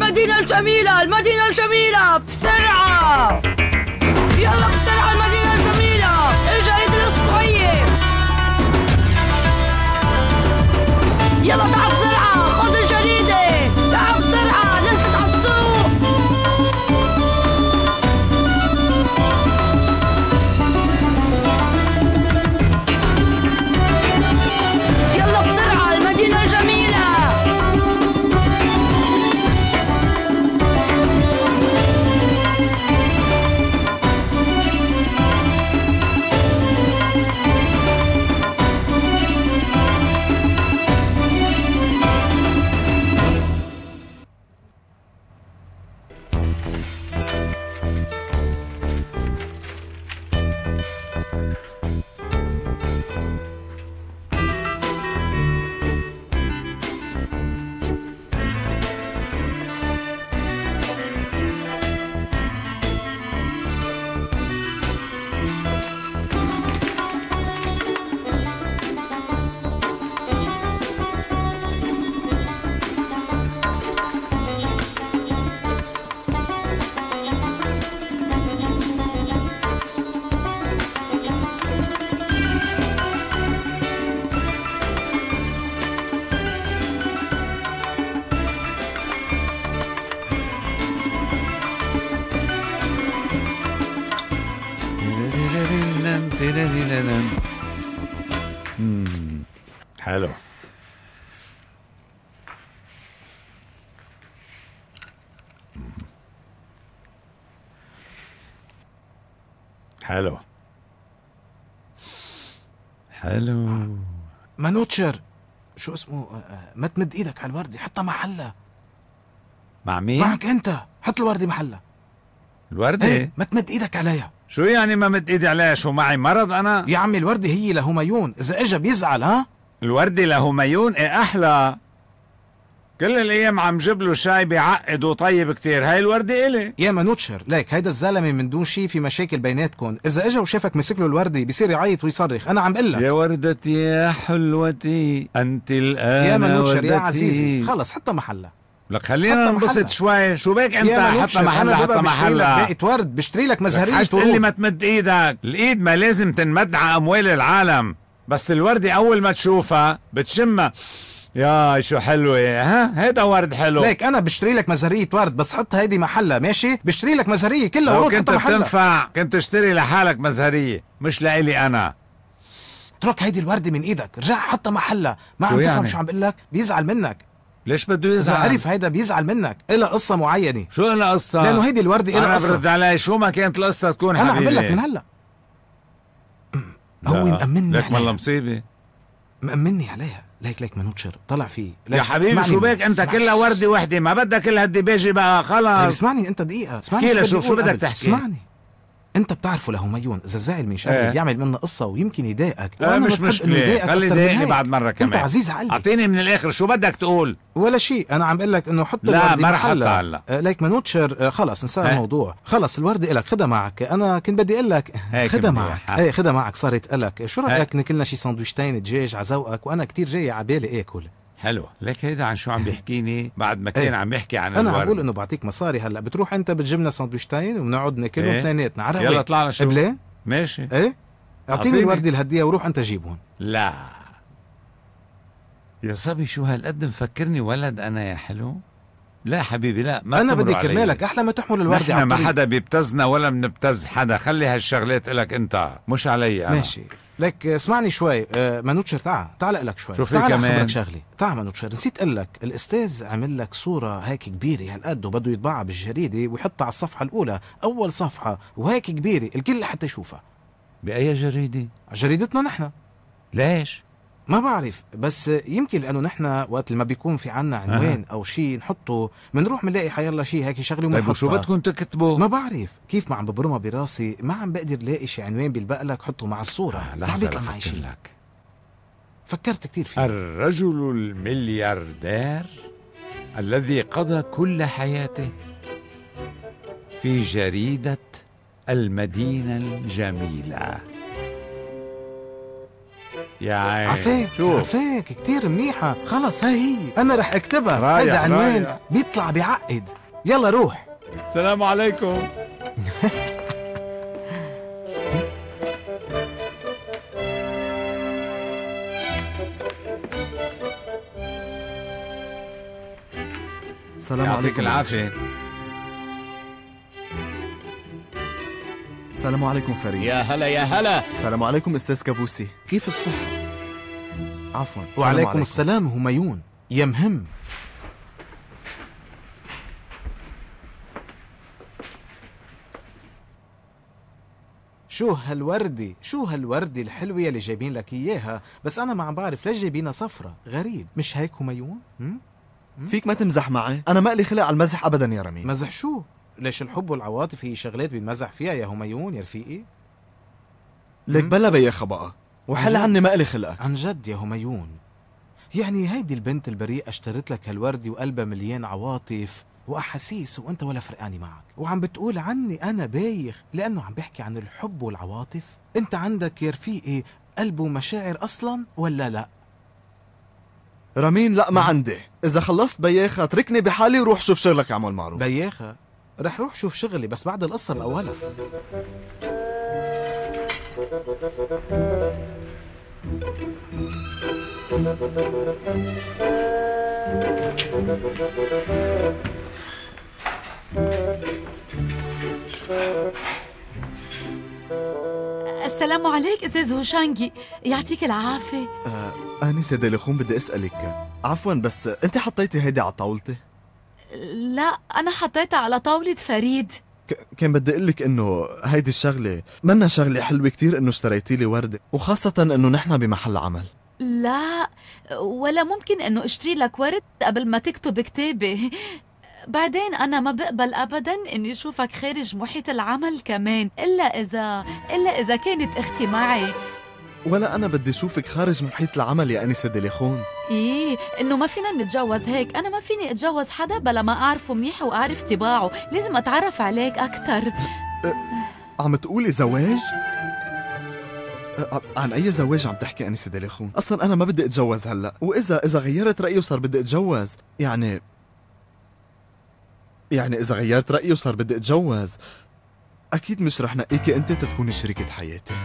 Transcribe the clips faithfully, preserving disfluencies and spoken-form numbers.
المدينة الجميلة، المدينة الجميلة بسرعة، يلا بسرعة المدينة الجميلة، الجريدة الأسبوعية، يلا تعال بسرعة خذ الجريدة، تعال بسرعة نزلت على السوق. يلا بسرعة المدينة الجميلة. مم. حلو. حلو حلو. مانوتشر شو اسمه، ما تمد ايدك على الوردة، حطها محلها. مع مين؟ معك انت، حط الوردة محلها. الوردة؟ ايه ما تمد ايدك عليها. شو يعني ما مد ايدي عليها؟ شو معي مرض انا؟ يا عمي الوردة هي لهميون، اذا اجا بيزعل. ها الوردة لهميون؟ ايه احلى، كل الايام عم جيب له شاي بيعقد وطيب كتير، هاي الوردة الي. يا مانوتشر ليك هيدا الزلمه من دون شي في مشاكل بيناتكم، اذا اجا وشافك مسك له الوردة بصير يعيط ويصرخ. انا عم بقول لك يا وردتي يا حلوتي انت الان يا مانوتشر وردتي. يا عزيزي خلص حطها محلها. لك خلينا ننبسط شوي. شو بك انت؟ حطها محلها، حطها محلها. باقي ورد بشتري لك مزهريه. حاج تقول لي ما تمد ايدك، الايد ما لازم تنمد على اموال العالم، بس الوردة اول ما تشوفها بتشمها. يا شو حلوة، ها هيدا ورد حلو. ليك انا بشتري لك مزهرية ورد، بس حط هيدي محلها ماشي. بشتري لك مزهرية كلها ورود حطها محلها. كنت بتنفع كنت تشتري لحالك مزهرية مش لإلي انا. اترك هيدي الوردة من ايدك، رجع حطها محلها. ما عم يعني؟ تفهم شو عم بقول لك؟ بيزعل منك. ليش بده يزعل؟ اذا عرف هيدا بيزعل منك، إلها قصة معينة. شو إلها قصة؟ لانه هيدي الوردة إلها قصة. انا برد علي، شو ما كانت القصة تكون انا حبيبي. عم بقول لك من هلا. هو مأمني لك والله مصيبة، مأمني عليها. ليك ليك مانوتشر طلع فيه. يا حبيبي شو بك انت؟ كلها وردة وحدة، ما بدك كل هالدباجة بقى خلص. طيب اسمعني انت دقيقة، اسمعني شو, شو, شو بدك تحكي؟ اسمعني، انت بتعرفه لهميون اذا زعل من شغله بيعمل منه قصة ويمكن يضايقك. لا مش مشكلة، خلي يضايقني بعد مرة كمان. انت عزيز على قلبي، اعطيني من الاخر شو بدك تقول. ولا شيء، انا عم بقول لك انه حط لا ما رح احطها هلا. ليك مانوتشر خلص انسى الموضوع، خلص الوردة إلك خدها معك. انا كنت بدي اقول لك خدها معك. ايه خدها معك صارت إلك. شو رايك ناكلنا شي سندويشتين دجاج على ذوقك؟ وانا كتير جاي على بالي اكل. حلو. لك هيدا عن شو عم بيحكيني بعد ما كان ايه؟ عم يحكي عن انا الورد. عم بقول انه بعطيك مصاري هلا، بتروح انت بتجيب لنا سندويشتين وبنقعد ناكلهم ايه؟ اثنيناتنا على يلا طلعنا شو قبلين. ماشي ايه اعطيني الوردة الهدية وروح انت جيبهم. لا يا صبي شو هالقد مفكرني ولد انا يا حلو؟ لا حبيبي لا، ما انا بدي كرمالك احلى ما تحمل الوردة على ما حدا بيبتزنا ولا بنبتز حدا، خلي هالشغلات إلك انت مش علي انا. ماشي. لك اسمعني شوي آه مانوتشر، تعال تعال لك شوي. شو في كمان؟ خبرك شغلي. تعال مانوتشر، نسيت اقول لك الاستاذ عمل لك صورة هيك كبيرة هالقد وبده يطبعها بالجريدة ويحطها على الصفحة الأولى، أول صفحة، وهيك كبيرة الكل حتى يشوفها. بأي جريدة؟ على جريدتنا نحن. ليش؟ ما بعرف، بس يمكن لانه نحن وقت ما بيكون في عنا عنوان أه. او شيء نحطه بنروح بنلاقي حيالله شيء هيك شغله وبنحطها. طيب وشو بدكم تكتبوا؟ ما بعرف كيف ما عم ببرمها براسي، ما عم بقدر لاقي شيء عنوان بيلبق لك حطه مع الصورة. آه ما بيطلع معي شيء. لك فكرت كتير فيه. الرجل الملياردير الذي قضى كل حياته في جريدة المدينة الجميلة يا عيني عفاك شوف عفاك كتير منيحة. خلص هاي هي أنا رح أكتبها. هيدا عنوان رايح. بيطلع بعقد. يلا روح. السلام عليكم. السلام عليكم. يعطيك العافية. السلام عليكم فريد. يا هلا يا هلا. السلام عليكم استاذ كابوسي، كيف الصحة؟ عفوا. وعليكم عليكم. السلام هميون. يا مهم. شو هالوردة شو هالوردة الحلوة اللي جايبين لك اياها، بس انا ما عم بعرف ليش جايبينها صفرة. غريب، مش هيك هميون؟ م? م? فيك ما تمزح معي، انا ما لي خلق على المزح ابدا يا رمي. مزح شو؟ ليش الحب والعواطف هي شغلات بنمزح فيها يا هميون يا رفيقي؟ لك بلا بياخة بقى وحل عني ما لي خلقك. عن جد يا هميون، يعني هيدي البنت البريئة اشترت لك هالوردة وقلبها مليان عواطف واحاسيس وانت ولا فرقاني معك، وعم بتقول عني انا بايخ لانه عم بحكي عن الحب والعواطف؟ انت عندك يا رفيقي قلب ومشاعر اصلا ولا لا؟ رامين لا ما عندي. اذا خلصت بياخة اتركني بحالي وروح شوف شغلك يا عمو المعروف. بياخة رح روح شوف شغلي بس بعد القصة بأولها. السلام عليك استاذ هوشانجي، يعطيك العافية. آه انسة دلخون بدي اسألك، عفوا بس انت حطيتي هيدي على طاولتي؟ لا أنا حطيتها على طاولة فريد. ك- كان بدي اقول لك انه هيدي الشغلة منا شغلة حلوة كتير انه اشتريتي لي وردة، وخاصة انه نحن بمحل عمل. لا ولا ممكن انه اشتري لك ورد قبل ما تكتب كتابي. بعدين انا ما بقبل ابدا اني اشوفك خارج محيط العمل كمان، الا اذا الا اذا كانت اختي معي. ولا انا بدي اشوفك خارج محيط العمل يا انسة دليخون. ايه انه ما فينا نتجوز هيك، انا ما فيني اتجوز حدا بلا ما اعرفه منيح واعرف طباعه، لازم اتعرف عليك اكثر. أه عم تقولي زواج؟ أه عن اي زواج عم تحكي انسة دليخون؟ اصلا انا ما بدي اتجوز هلا، واذا اذا غيرت رايي وصار بدي اتجوز يعني يعني اذا غيرت رايي وصار بدي اتجوز اكيد مش رح نقيكي انت تتكوني شريكة حياتي.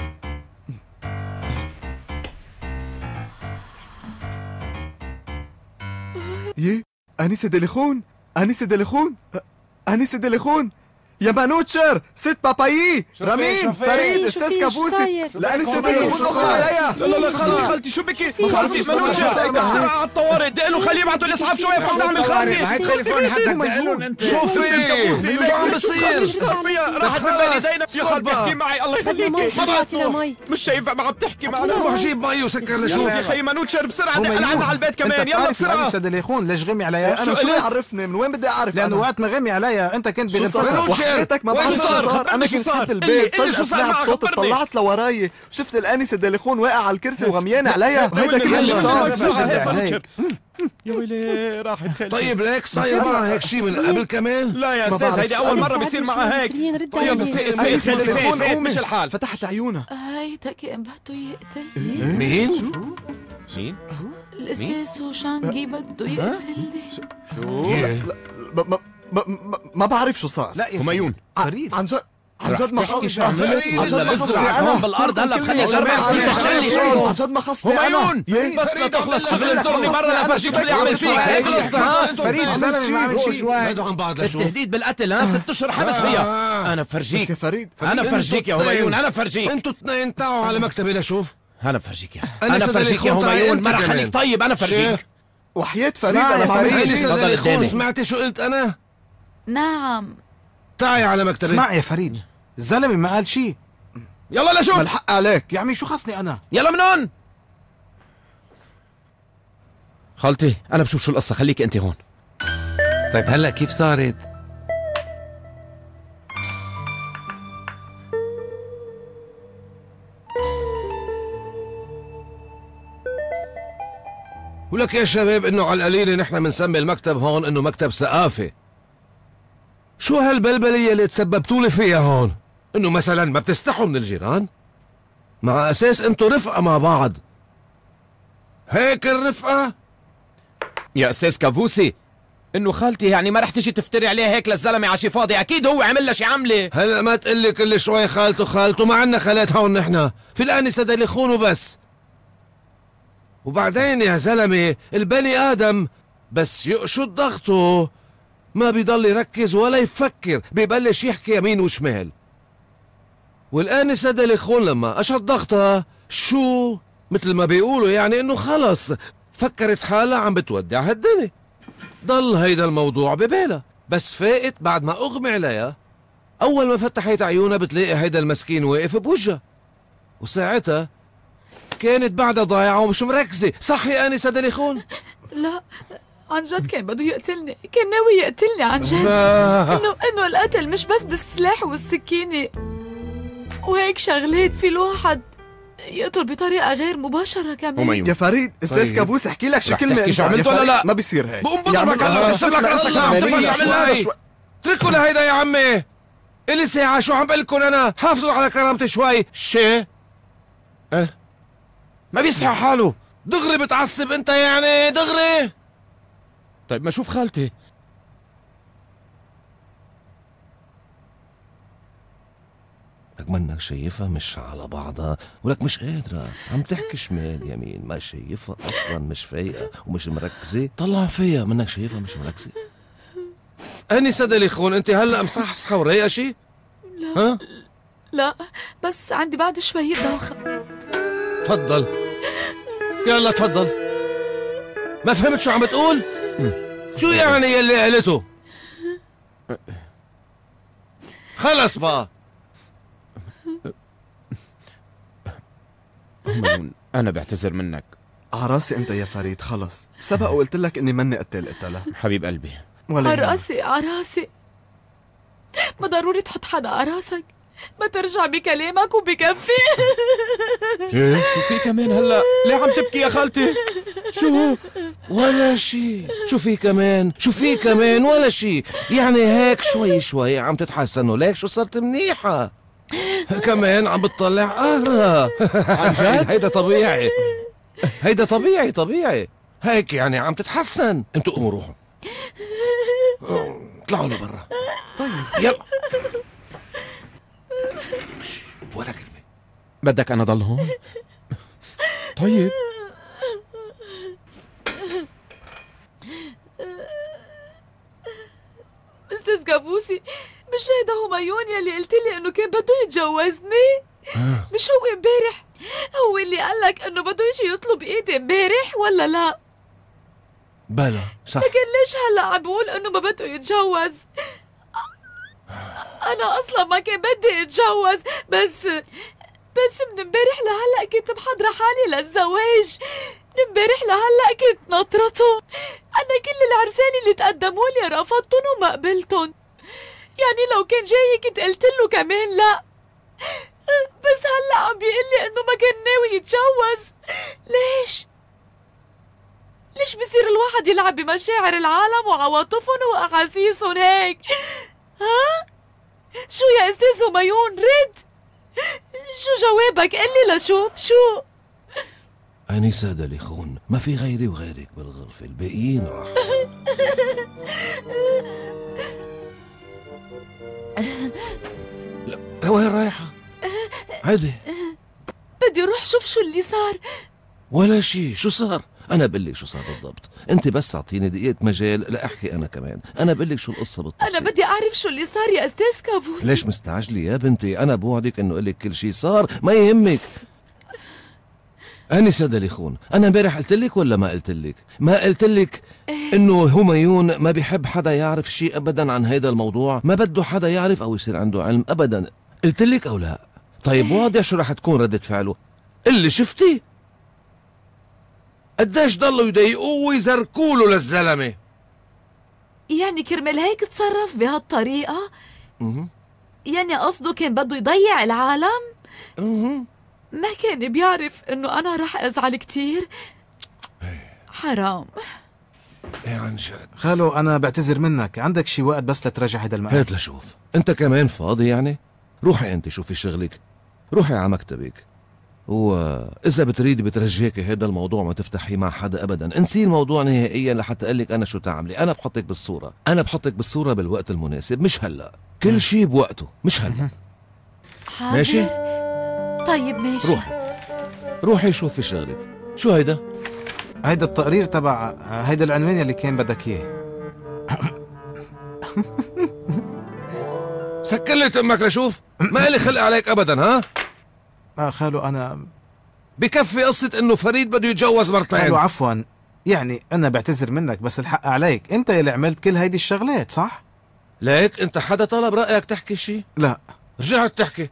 يه انسة دليخون، انسة دليخون، انسة دليخون، يا مانوتشر، ست بابايي، رامين، فريد، استاذ كابوسي، لانسة دليخون اغمى عليا. لا لا لا خالتي خالتي شو بكي؟ خالتي مانوتشر بسرعة على الطوارئ، دق له خليه يبعتوا الاسعاف شوي عم تعمل خالتي. هاي تليفون حدك دقلون انت. شوفي شو عم بصير؟ صار فيها راحت من بالي زينب يا خالتي احكي معي الله يخليكي. مي مش شايفة ما عم تحكي معنا. روح جيب مي وسكر لشوف يا خي مانوتشر بسرعة دق لعنا على البيت كمان يلا بسرعة. انسة دليخون ليش غمي عليا؟ انا شو عرفني من وين بدي اعرف؟ لانه وقت ما غمي عليا انت كنت بغرفتك. وحياتك ما بعرف شو صار. انا كنت تحت البيت فجأة سمعت صوت طلعت لوراي وشفت الانسة دليخون واقع على الكرسي وغميانة عليا. هيدا كل اللي صار. يا ويلي راحت خالتي. طيب ليك صاير معها هيك شيء من قبل كمان؟ لا يا استاذ هيدي اول مرة بيصير معها هيك. يلا فيق فيق فيق فيق مش الحال. فتحت عيونها. هيدا كان بده يقتلني. مين؟ مين؟ الاستاذ هوشانجي بده يقتلني. شو؟ ما ما ما بعرف شو صار. لا يا هميون فريد عن جد عن جد ما خصني. عن جد ما خصني انا بالارض هلا بخلي جربع عن جد ما خصني انا. هميون بس لا تخلص شغل الدوري برا لا فرجيك شو اللي عمل فيك. هيك القصة ها فريد زلمه ما عمل شيء. بعدوا عن بعض لشوف. التهديد بالقتل ها ست اشهر حبس فيها. انا بس فرجيك يا فريد انا فرجيك يا هميون انا فرجيك. انتوا اثنين تعوا على مكتبي لشوف. انا فرجيك يا أنا انا فرجيك يا صدقني هميون أنت ما رح كمان. خليك طيب انا فرجيك. وحياة فريد انا ما عملت انسة شيء. تفضل دليخون قدامي. سمعتي شو قلت انا؟ نعم تعي على مكتبي. اسمع يا فريد الزلمه ما قال شيء. يلا لشوف ما الحق عليك يا عمي شو خصني انا؟ يلا من هون. خالتي انا بشوف شو القصة خليك انت هون. طيب هلا كيف صارت؟ ولك يا شباب انه على القليله نحن بنسمي المكتب هون انه مكتب ثقافه. شو هالبلبليه اللي تسببتوا لي فيها هون؟ انه مثلا ما بتستحوا من الجيران؟ مع اساس انتوا رفقه مع بعض هيك الرفقة؟ يا استاذ كابوسي، انه خالتي يعني ما رح تيجي تفتري عليه هيك للزلمه عشي فاضي، اكيد هو عمل لها شي عمله. هلا ما تقلي كل شوي خالته خالته، ما عنا خالات هون نحن، في الآنسة دليخون وبس. وبعدين يا زلمة البني آدم بس يقشط ضغطه ما بيضل يركز ولا يفكر، ببلش يحكي يمين وشمال. والآنسة دليخون لما قشط ضغطها شو مثل ما بيقولوا يعني انه خلص فكرت حالها عم بتودع هالدنيا. ضل هيدا الموضوع ببالها، بس فاقت بعد ما اغمى عليها، اول ما فتحت عيونها بتلاقي هيدا المسكين واقف بوجهها، وساعتها كانت بعدها ضايعة ومش مركزة. صح يا آنسة دليخون؟ لا عن جد كان بده يقتلني، كان ناوي يقتلني عن جد. انه انه القتل مش بس بالسلاح والسكينة وهيك شغلات، في الواحد يقتل بطريقة غير مباشرة كمان. يا فريد استاذ كابوس احكي لك شي كلمة، تحكي شو عملت ولا لا؟ ما بيصير هيك. بقوم بضربك هلا بكسر لك راسك. عم تفرج عمل هاي. اتركوا لهيدا يا عمي، الي ساعة شو عم بقلكن انا، حافظوا على كرامتي شوي. شي ايه ما بيصحى حاله، دغري بتعصب انت يعني دغري. طيب ما شوف خالتي. لك منك شايفها مش على بعضها، ولك مش قادرة عم تحكي شمال يمين، ما شايفها اصلا مش فايقة ومش مركزة. طلع فيها منك شايفها مش مركزة. آنسة دليخون انت هلا مصحصحة ورايقة شي؟ لا ها؟ لا بس عندي بعد شوية دوخة. تفضل يلا تفضل. ما فهمت شو عم بتقول؟ شو يعني يلي قالته؟ خلص بقى. انا بعتذر منك. عراسي انت يا فريد، خلص سبق وقلت لك اني مني قتل قتلها. حبيب قلبي ولا عراسي عراسي، ما ضروري تحط حدا عراسك، ما ترجع بكلامك وبكفي. ايه شو في كمان هلا؟ ليه عم تبكي يا خالتي؟ شو؟ ولا شي. شو في كمان؟ شو في كمان؟ ولا شي. يعني هيك شوي شوي عم تتحسن، وليك شو صرت منيحة كمان عم بتطلع قهرة. عن جد؟ هيدا طبيعي، هيدا طبيعي طبيعي، هيك يعني عم تتحسن. انتوا قوموا روحوا اطلعوا لبرا. طيب يلا ولا كلمة. بدك انا ضل هون؟ طيب استاذ كابوسي، مش هيدا هميون يلي قلت لي انه كان بده يتجوزني؟ آه. مش هو امبارح هو اللي قال لك انه بده يجي يطلب ايدي امبارح ولا لا؟ بلا صح. لكن ليش هلا عم بقول انه ما بده يتجوز؟ انا اصلا ما كان بدي اتجوز، بس بس من امبارح لهلا كنت محضره حالي للزواج. من امبارح لهلا كنت ناطرته. انا كل العرسان اللي تقدموا لي رفضتهم وما قبلتهم، يعني لو كان جاي كنت قلت له كمان لا، بس هلا عم بيقول لي انه ما كان ناوي يتجوز. ليش؟ ليش بصير الواحد يلعب بمشاعر العالم وعواطفهم واحاسيسهم هيك؟ ها؟ شو يا استاذ هميون؟ رد، شو جوابك؟ قلي لشوف شو. آنسة دليخون، ما في غيري وغيرك بالغرفة، الباقيين راح. لا لوين رايحة؟ عادي بدي اروح شوف شو اللي صار. ولا شي. شو صار؟ أنا بقول لك شو صار بالضبط، أنت بس أعطيني دقيقة مجال لأحكي أنا كمان. أنا بقول لك شو القصة بالتفصيل. أنا بدي أعرف شو اللي صار يا أستاذ كابوس. ليش مستعجلة يا بنتي؟ أنا بوعدك إنه أقول لك كل شي صار، ما يهمك. آنسة دليخون، أنا امبارح قلت لك ولا ما قلت لك؟ ما قلت لك إنه هميون ما بيحب حدا يعرف شي أبدا عن هيدا الموضوع، ما بده حدا يعرف أو يصير عنده علم أبدا. قلت لك أو لا؟ طيب واضح شو رح تكون ردة فعله. اللي شفتي قديش ضلوا يضايقوه ويزركوا له للزلمة. يعني كرمال هيك تصرف بهالطريقة؟ اها يعني قصده كان بده يضيع العالم؟ اها ما كان بيعرف انه انا رح ازعل كتير. حرام. ايه عن جد. خالو انا بعتذر منك، عندك شي وقت بس لتراجع هيدا المقال؟ هات لشوف، انت كمان فاضي يعني؟ روحي انت شوفي شغلك، روحي على مكتبك. وإذا بتريدي بترجيكي هذا الموضوع ما تفتحيه مع حدا أبدا، انسي الموضوع نهائيا لحتى أقلك أنا شو تعملي. أنا بحطك بالصورة، أنا بحطك بالصورة بالوقت المناسب، مش هلأ. كل شي بوقته، مش هلأ. حاضر. ماشي؟ طيب ماشي. روحي روحي شوفي شغلك. شو هيدا؟ هيدا التقرير تبع هيدا العنوان اللي كان بدك اياه. سكلت امك لشوف، ما إلي خلق عليك ابدا. ها اه خالو انا بكفي قصة انه فريد بده يتجوز مرتين. خالو عفوا، يعني انا بعتذر منك بس الحق عليك، انت يلي عملت كل هيدي الشغلات صح؟ ليك انت حدا طلب رأيك تحكي شي؟ لا. رجعت تحكي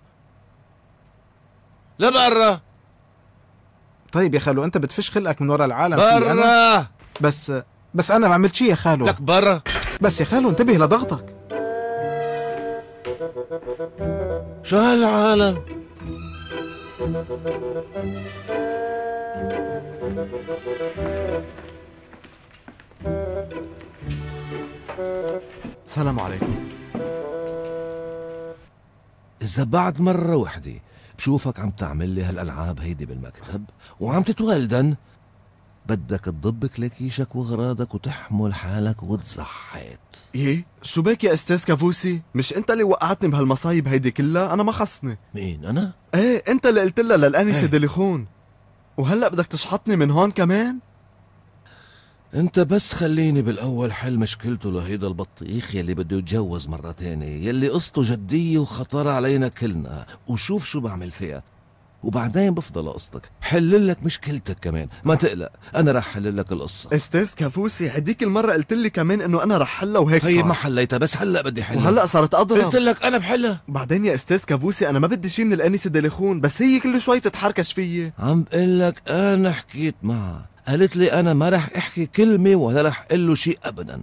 لبرا. طيب يا خالو انت بتفش خلقك من ورا العالم. برا. أنا بس بس انا ما عملت شي يا خالو. لك برا. بس يا خالو انتبه لضغطك. شو هالعالم؟ السلام عليكم. إذا بعد مرة وحدة بشوفك عم تعمل لي هالألعاب هيدي بالمكتب وعم تتولدن، بدك تضب كلاكيشك وغراضك وتحمل حالك وتزحت. ايه شو بك يا استاذ كافوسي؟ مش انت اللي وقعتني بهالمصايب هيدي كلها؟ انا ما خصني. مين انا؟ ايه انت اللي قلت لها للانسه ايه. دليخون، وهلا بدك تشحطني من هون كمان؟ انت بس خليني بالاول حل مشكلته لهيدا البطيخ يلي بده يتجوز مرة تانية، يلي قصته جدية وخطر علينا كلنا، وشوف شو بعمل فيها وبعدين بفضل قصتك حل لك مشكلتك كمان. ما تقلق، انا رح حل لك القصة. استاذ كافوسي هديك المرة قلت لي كمان انه انا رح حلها وهيك صار. طيب ما حليتها، بس هلا بدي حلها. وهلا صارت اضرب. قلت لك انا بحلها. بعدين يا استاذ كافوسي انا ما بدي شي من الانسه دليخون، بس هي كل شوي بتتحركش فيي. عم بقول لك انا حكيت معها، قالت لي انا ما رح احكي كلمة ولا رح اقول له شيء ابدا،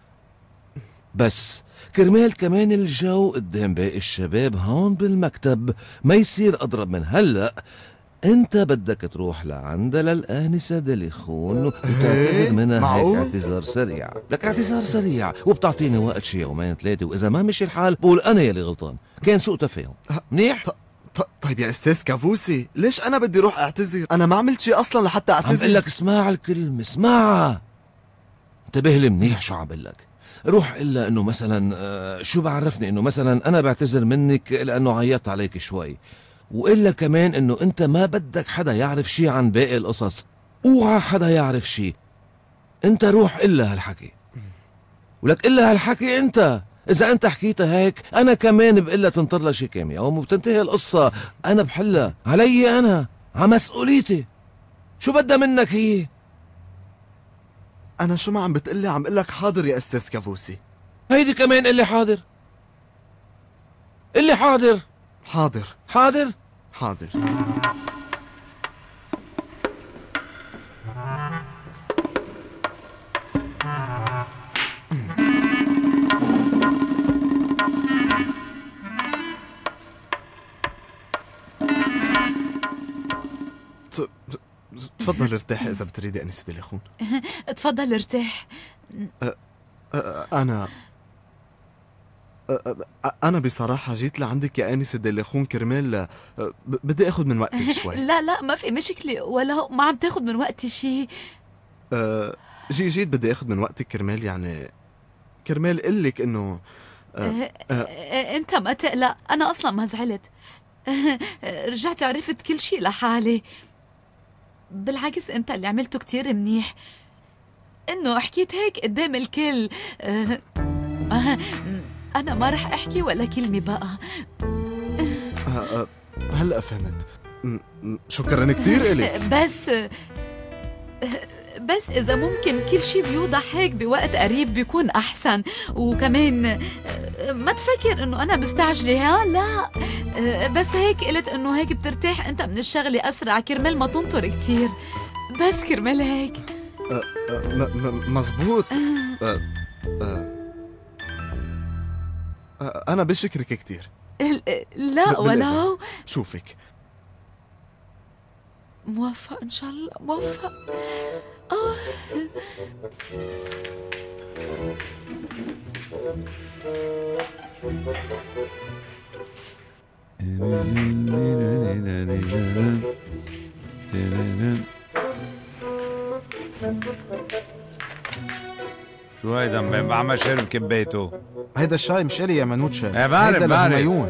بس كرمال كمان الجو قدام باقي الشباب هون بالمكتب ما يصير اضرب من هلا، انت بدك تروح لعندها للآنسة دليخون وتعتذر منها هيك اعتذار سريع. لك اعتذار سريع وبتعطيني وقت شي يومين ثلاثة، واذا ما مشي الحال بقول انا يلي غلطان، كان سوء تفاهم. منيح؟ طيب يا استاذ كافوسي ليش انا بدي اروح اعتذر؟ انا ما عملت شي اصلا لحتى اعتذر. عم بقول لك اسمع الكلمة، اسمعها، انتبه لي منيح شو عم بقول لك. روح إلا انه مثلا آه شو بعرفني انه مثلا انا بعتذر منك لانه عيطت عليك شوي، وإلا كمان انه انت ما بدك حدا يعرف شي عن باقي القصص، اوعى حدا يعرف شي. انت روح إلا هالحكي، ولك إلا هالحكي انت. اذا انت حكيتها هيك انا كمان بقلها تنطر لها شي كام يوم وبتنتهي القصة. انا بحلها علي، انا على مسؤوليتي. شو بدها منك هي؟ انا شو ما عم بتقلي عم قلك حاضر يا استاذ كافوسي. هيدي كمان اللي حاضر، اللي حاضر. حاضر حاضر حاضر. تفضل ارتاح اذا بتريدي انسه دليخون. تفضل ارتاح. أه أه انا أه انا بصراحه جيت لعندك يا انسه دليخون كرمال بدي اخذ من وقتك شوي. لا لا ما في مشكله، ولا ما عم تاخذ من وقتي شيء. أه جي جيت بدي اخذ من وقتك كرمال يعني كرمال قلك انه أه أه انت ما تقلق، انا اصلا ما زعلت. رجعت عرفت كل شيء لحالي. بالعكس انت اللي عملته كتير منيح، انه حكيت هيك قدام الكل. أه أه انا ما رح احكي ولا كلمة بقى. أه أه هلأ فهمت. شكرا كتير إلك. بس بس إذا ممكن كل شي بيوضح هيك بوقت قريب بيكون أحسن. وكمان ما تفكر إنه أنا مستعجلة، ها؟ لا، بس هيك قلت إنه هيك بترتاح أنت من الشغلة أسرع كرمال ما تنطر كتير، بس كرمال هيك. أه أه مزبوط. أه أه أنا بشكرك كتير. لا ولو شوفك موفق إن شاء الله، موفق. أوه. شو هيدا بعمل شرب كبيته؟ هيدا الشاي مش إلي يا منوتشر، ايه بعرف هيدا بعرف لهميون.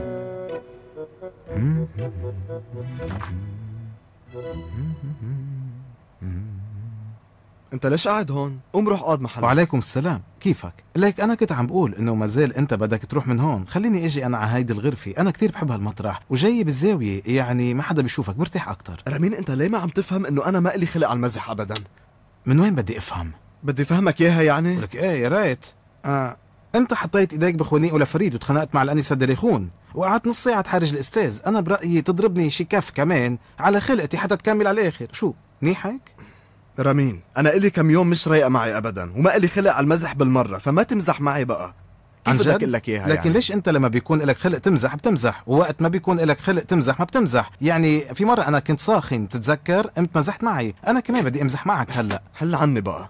انت ليش قاعد هون؟ قوم روح اقعد محلك. وعليكم السلام، كيفك؟ ليك أنا كنت عم بقول إنه ما زال أنت بدك تروح من هون، خليني إجي أنا على هيدي الغرفة، أنا كتير بحب هالمطرح، وجاي بالزاوية يعني ما حدا بيشوفك، برتاح أكتر. رامين انت ليه ما عم تفهم انه انا ما إلي خلق على المزح ابدا؟ من وين بدي أفهم؟ بدي فهمك اياها يعني؟ لك إيه يا ريت. آه. أنت حطيت إيديك بخونيق لفريد وتخانقت مع الأنسة دليخون، وقعدت نص ساعة تحرج الأستاذ، أنا برأيي تضربني شي كف كمان على خلقتي حتى تكمل على الآخر، شو؟ منيح هيك؟ رامين انا إلي كم يوم مش رايقه معي ابدا، وما إلي خلق على المزح بالمره، فما تمزح معي بقى. عن كيف جد؟ بدك لك اياها لكن يعني؟ ليش انت لما بيكون لك خلق تمزح بتمزح، ووقت ما بيكون لك خلق تمزح ما بتمزح؟ يعني في مرة انا كنت ساخن بتتذكر، قمت مزحت معي، انا كمان بدي امزح معك هلا. حل عني بقى.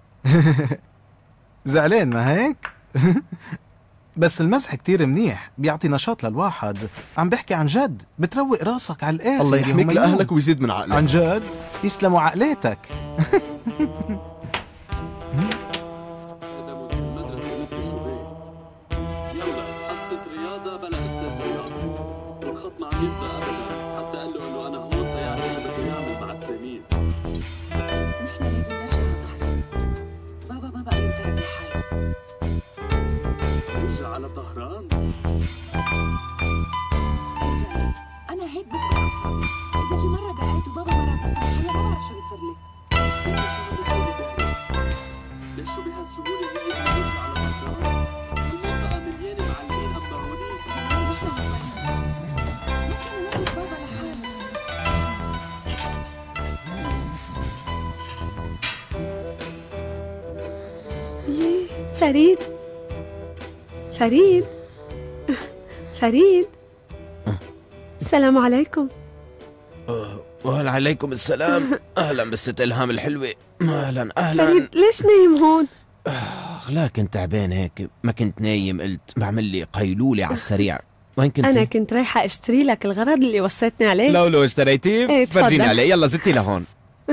زعلان ما هيك؟ بس المزح كتير منيح، بيعطي نشاط للواحد، عم بحكي عن جد، بتروق راسك على الاخر. الله يا يحميك هميون. لاهلك ويزيد من عقلك. عن جد؟ يسلموا عقلاتك. أنا هيك بفقد أعصابي، إذا شي مرة دقيت وبابا مرة اتصل علي ما بعرف شو بيصير لي. ليش شو بهالسهولة هي أنا برجع على طهران؟ المنطقة مليانة معلمين أم ضعونين. ممكن نترك بابا لحاله. ييه فريد فريد فريد السلام عليكم. وهلا عليكم السلام. اهلا بالست الهام الحلوه. اهلا اهلا. فريد ليش نايم هون؟ اخ لا كنت تعبان هيك، ما كنت نايم، قلت بعمل لي قيلوله على السريع. وين كنت؟ انا كنت رايحه اشتري لك الغرض اللي وصيتني عليه. لو لو اشتريتيه ايه فرجيني عليه. يلا زتي لهون.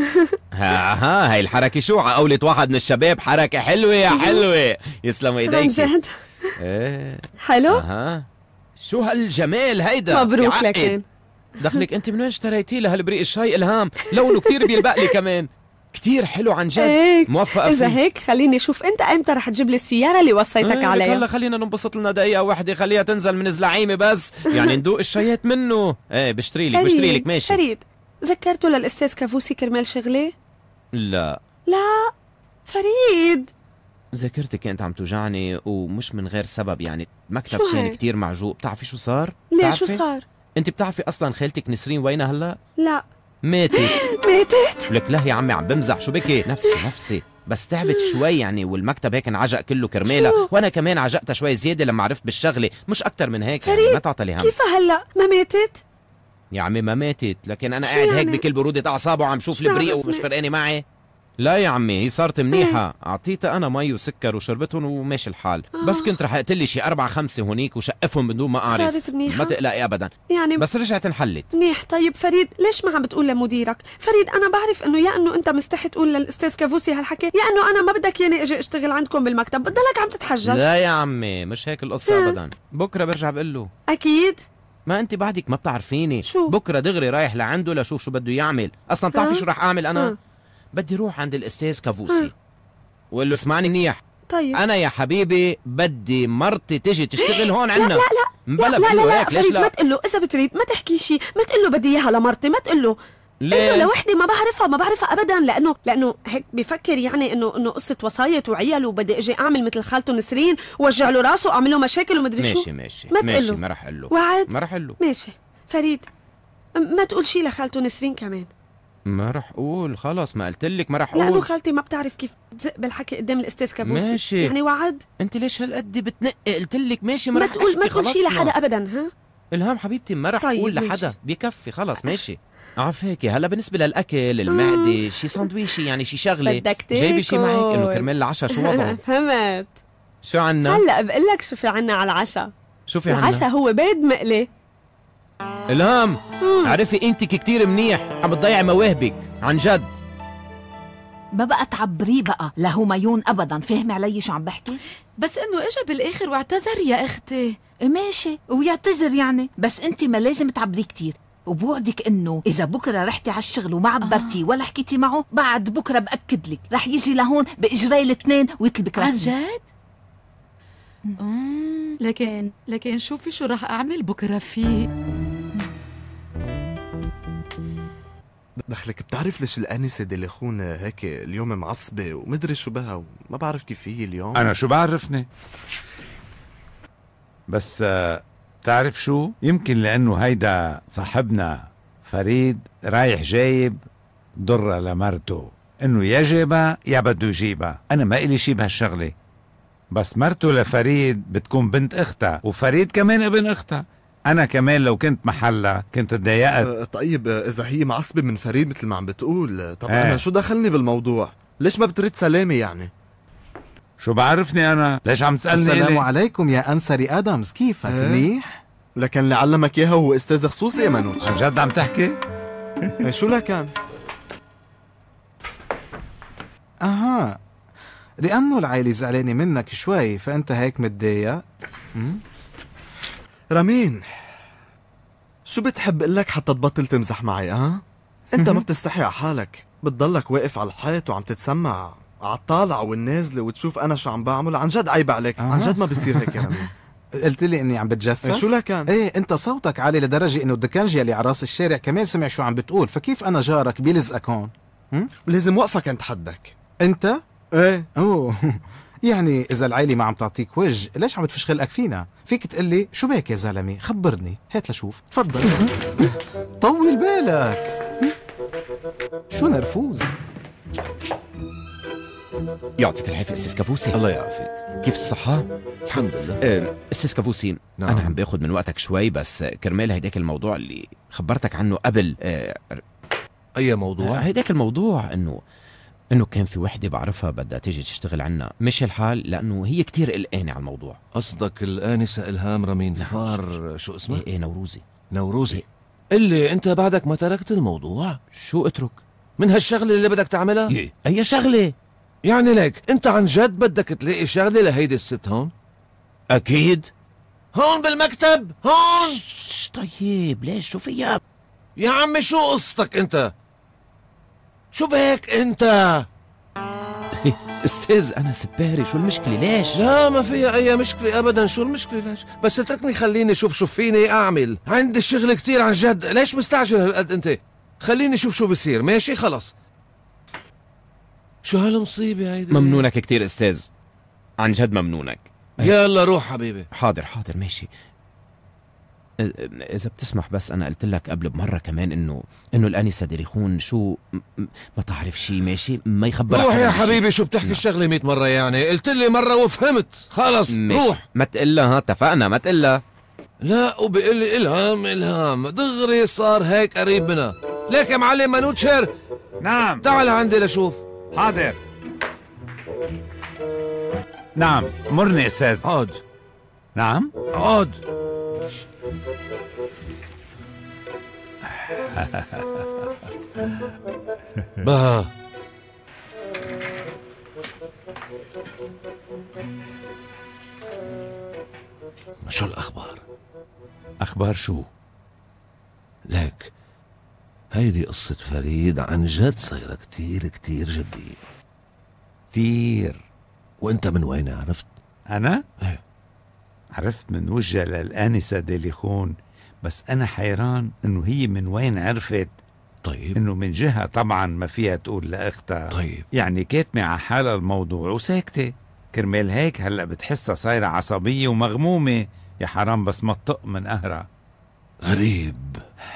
ها ها هاي الحركه شو على قولة واحد من الشباب، حركه حلوه يا حلوه. يسلموا عن ايديك. جد ايه حلو. اها شو هالجمال هيدا. مبروك يعقد. لكن دخلك انت من وين اشتريتيه لهالبريق الشاي الهام؟ لونه كتير بيلبق لي كمان، كتير حلو عن جد. هيك. موفقه اذا فيه. هيك خليني اشوف انت امتى رح تجيب لي السياره اللي وصيتك ايه عليها. هلا خلينا ننبسط لنا دقيقه واحده، خليها تنزل من زلعيمه بس يعني ندوق الشايات منه. ايه بشتري لك بشتري لك ماشي. فريد ذكرته للاستاذ كافوسي كرمال شغله؟ لا لا فريد ذاكرتي كانت عم توجعني ومش من غير سبب، يعني المكتب شو كان هيك؟ كتير معجوق. بتعرفي شو صار؟ ليه شو بتعرفي؟ صار؟ انت بتعرفي اصلا خالتك نسرين وينها هلا؟ لا ماتت. ماتت؟ لك لا يا عمي عم بمزح، شو بكي؟ نفسي نفسي بس تعبت شوي يعني، والمكتب هيك انعجق كله كرمالها، شو؟ وانا كمان عجقتها شوي زياده لما عرفت بالشغله، مش اكتر من هيك يعني. فريد، ما تعطلي هم. كيف هلا ما ماتت؟ يا عمي ما ماتت، لكن انا شو قاعد هيك يعني؟ بكل برودة اعصابه وعم شوف شو البريق عرفني؟ ومش فرقانه معي. لا يا عمي هي صارت منيحة، أعطيتها أنا مي وسكر وشربتهم وماشي الحال. آه. بس كنت رح أقتلي شي أربعة خمسة هونيك وشقفهم من دون ما أعرف. صارت منيحة؟ ما تقلقي أبدا، يعني بس رجعت انحلت. منيح. طيب فريد ليش ما عم بتقول لمديرك؟ فريد أنا بعرف إنه يا إنه أنت مستحي تقول للأستاذ كافوسي هالحكي، يا إنه أنا ما بدك ياني أجي أشتغل عندكم بالمكتب، بتضلك عم تتحجج. لا يا عمي مش هيك القصة أبدا، بكرة برجع بقول له. أكيد. ما أنت بعدك ما بتعرفيني. شو؟ بكرة دغري رايح لعنده لشوف شو بده يعمل. أصلا بتعرفي آه. شو رح أعمل أنا؟ آه. بدي روح عند الأستاذ كافوسي آه. وقول له اسمعني منيح، طيب أنا يا حبيبي بدي مرتي تجي تشتغل هون عنا. لا لا لا مبلا لا بقول لا, له لا هيك ليش فريد ما لا؟ تقول له، إذا بتريد ما تحكي شيء، ما تقول له بدي إياها لمرتي، ما تقول له ليه؟ إنه لوحدي ما بعرفها ما بعرفها أبدا، لأنه لأنه هيك بفكر يعني إنه إنه قصة وصاية وعيال وبدي أجي أعمل مثل خالته نسرين وأوجع له راسه وأعمل له مشاكل ومدري شو. ماشي ماشي ما تقول ماشي له. ما رح اقول له. وعد؟ ما رح اقول له. ماشي فريد، ما تقول شيء لخالته نسرين كمان. ما رح اقول، خلص ما قلت لك ما رح لأنه اقول. خالتي ما بتعرف كيف تزق بالحكي قدام الأستاذ كافوسي. ماشي. يعني وعد؟ انت ليش هالقد بتنقي؟ قلت لك ماشي ما ما رح تقول ما أحكي، تقول شيء خلصنا. لحدا أبدا. ها الهام حبيبتي ما رح طيب، اقول ماشي. لحدا، بكفي خلص ماشي. عارف هيك هلا بالنسبة للأكل المعدة شي ساندويشي يعني شي شغلة بدك تاكل. جايبة شي معك انه كرمال العشاء شو وضعه؟ فهمت. شو عنا؟ هلا بقول لك شو في عنا على العشاء. شو في عنا؟ العشاء هو بيض مقلي. الهام، عرفي انتك كتير منيح، عم بتضيع مواهبك عن جد. ما بقى تعبريه بقى لهميون ابدا، فاهمه علي شو عم بحكي؟ بس انه اجى بالاخر واعتذر يا اختي. ماشي ويعتذر يعني، بس انت ما لازم تعبريه كتير، وبوعدك انه اذا بكره رحتي على الشغل وما عبرتي آه. ولا حكيتي معه، بعد بكره باكد لك رح يجي لهون باجراء الاثنين ويطلبك رسمي. عن جد؟ امم لكن لكن شوفي شو رح اعمل بكره فيه. دخلك بتعرف ليش الآنسة ديليخون هيك اليوم معصبة ومدري شو بها وما بعرف كيف هي اليوم؟ أنا شو بعرفني؟ بس بتعرف شو؟ يمكن لأنه هيدا صاحبنا فريد رايح جايب ضرة لمرته، إنه يا جيبها يا بده يجيبها. أنا ما إلي شي بهالشغلة، بس مرته لفريد بتكون بنت أختها وفريد كمان ابن أختها. أنا كمان لو كنت محلها كنت تضايقت. أه طيب إذا هي معصبة من فريد مثل ما عم بتقول، طب ايه. أنا شو دخلني بالموضوع؟ ليش ما بتريد سلامة يعني؟ شو بعرفني أنا؟ ليش عم تسألني؟ السلام ليه؟ عليكم يا أنسري آدمز، كيفك؟ ايه؟ منيح؟ لكن اللي علمك إياها هو أستاذ خصوصي يا منوش. عن جد عم تحكي؟ شو لكان؟ أها، لأنه العائلة زعلانة منك شوي فأنت هيك متضايق. رامين، شو بتحب قلك حتى تبطل تمزح معي؟ ها؟ انت ما بتستحي على حالك، بتضلك واقف على الحيط وعم تتسمع على الطالعة والنازلة وتشوف انا شو عم بعمل. عن جد عيب عليك. عن جد ما بصير هيك يا رامين. قلت لي اني عم بتجسس؟ شو لكان؟ ايه انت صوتك عالي لدرجة انه الدكانجي اللي على راس الشارع كمان سمع شو عم بتقول، فكيف انا جارك بيلزقك هون؟ لازم وقفك عند حدك. انت؟ ايه. اوه يعني اذا العيلة ما عم تعطيك وجه ليش عم بتفش خلقك فينا؟ فيك تقلي شو بك يا زلمة؟ خبرني، هات لشوف. تفضل. طول بالك، شو نرفوز. يعطيك العافية أستاذ كافوسي. الله يعافيك. كيف الصحة؟ الحمد لله. أه أستاذ كافوسي، نعم. أنا عم باخد من وقتك شوي، بس كرمال هيداك الموضوع اللي خبرتك عنه قبل. أه أي موضوع؟ هيداك الموضوع إنه إنه كان في وحدة بعرفها بدها تيجي تشتغل عنا، مش الحال لأنه هي كتير قلقانة على الموضوع. قصدك الآنسة إلهام رامين نعم. فار شو اسمها؟ إيه, إيه نوروزي. نوروزي. إيه؟ اللي أنت بعدك ما تركت الموضوع؟ شو اترك؟ من هالشغلة اللي بدك تعملها؟ إيه؟ أي شغلة؟ يعني ليك أنت عن جد بدك تلاقي شغلة لهيدي الست هون؟ أكيد. هون بالمكتب؟ هون؟ شش طيب ليش شو فيها؟ يا عمي شو قصتك أنت؟ شو بهيك أنت؟ استاذ أنا سباري، شو المشكلة ليش؟ لا ما فيها أي مشكلة أبدا. شو المشكلة ليش؟ بس اتركني خليني شوف شو فيني أعمل، عندي شغل كتير عن جد. ليش مستعجل هالقد أنت؟ خليني شوف شو بصير. ماشي خلص. شو هالمصيبة هيدي؟ ممنونك كتير استاذ، عن جد ممنونك. يلا روح حبيبي. حاضر حاضر ماشي. إذا بتسمح بس أنا قلت لك قبل بمرة كمان إنه إنه الآنسة ديليخون شو ما تعرف شي، ماشي؟ ما يخبرك. روح يا حبيبي، شو بتحكي الشغلة مئة مرة يعني؟ قلت لي مرة وفهمت. خلص ماشي. روح. ما تقلها، ها اتفقنا ما تقلها. لا وبقول لي إلهام إلهام دغري صار هيك قريب منها. ليك يا معلم منوتشر. نعم. تعال عندي لشوف. حاضر. نعم مرني أستاذ. عود. نعم عود. بها شو الأخبار؟ أخبار شو؟ ليك هيدي قصة فريد عن جد صايرة كتير كتير جدية كتير. وانت من وين عرفت؟ أنا؟ ايه عرفت من وجهها للآنسة ديليخون، بس أنا حيران إنه هي من وين عرفت. طيب إنه من جهة طبعا ما فيها تقول لأختها. طيب يعني كاتمة على حالها الموضوع وساكتة، كرمال هيك هلأ بتحسها صايرة عصبية ومغمومة. يا حرام بس ما تطق من قهرها. غريب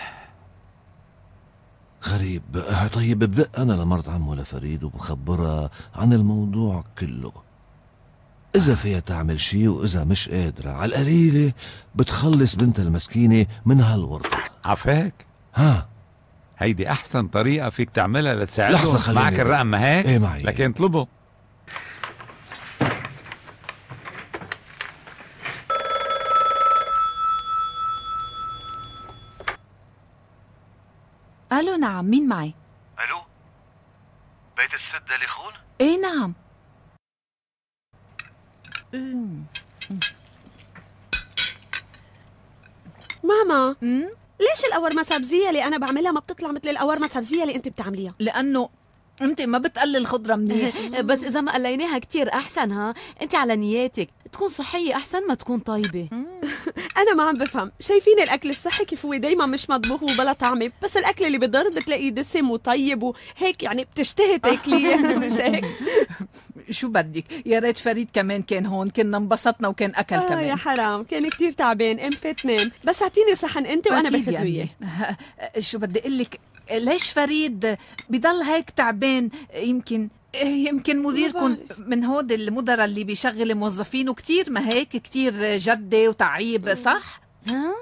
غريب. طيب بدق أنا لمرت عمو لفريد وبخبرها عن الموضوع كله، إذا فيها تعمل شي وإذا مش قادرة على القليلة بتخلص بنت المسكينة من هالورطة. عفاك؟ ها هيدي أحسن طريقة فيك تعملها لتساعدهم. لحظة خليني معك الرقم ما هيك؟ ايه معي. لكن اطلبه. الو نعم، مين معي؟ الو، بيت الست دليخون؟ ايه نعم. ماما، مم؟ ليش القورمة سبزية اللي أنا بعملها ما بتطلع مثل القورمة سبزية اللي أنت بتعمليها؟ لانه انت ما بتقلي الخضره منيح. بس إذا ما قليناها كتير أحسن. ها أنت على نياتك، تكون صحية أحسن ما تكون طيبة. أنا ما عم بفهم، شايفين الأكل الصحي كيف هو دايما مش مطبوخ وبلا طعمة، بس الأكل اللي بضر بتلاقيه دسم وطيب وهيك، يعني بتشتهي تاكليه. مش هيك؟ شو بدك؟ يا ريت فريد كمان كان هون، كنا انبسطنا وكان اكل آه كمان. يا حرام، كان كتير تعبان، قام فات نام. بس اعطيني صحن أنت وأنا أكيد باخذ يا وياه. أمي. شو بدي اقول لك، ليش فريد بضل هيك تعبان؟ يمكن يمكن مديركم من هود المدراء اللي بيشغل موظفينه كتير، ما هيك كتير جدة وتعيب، صح؟ ها؟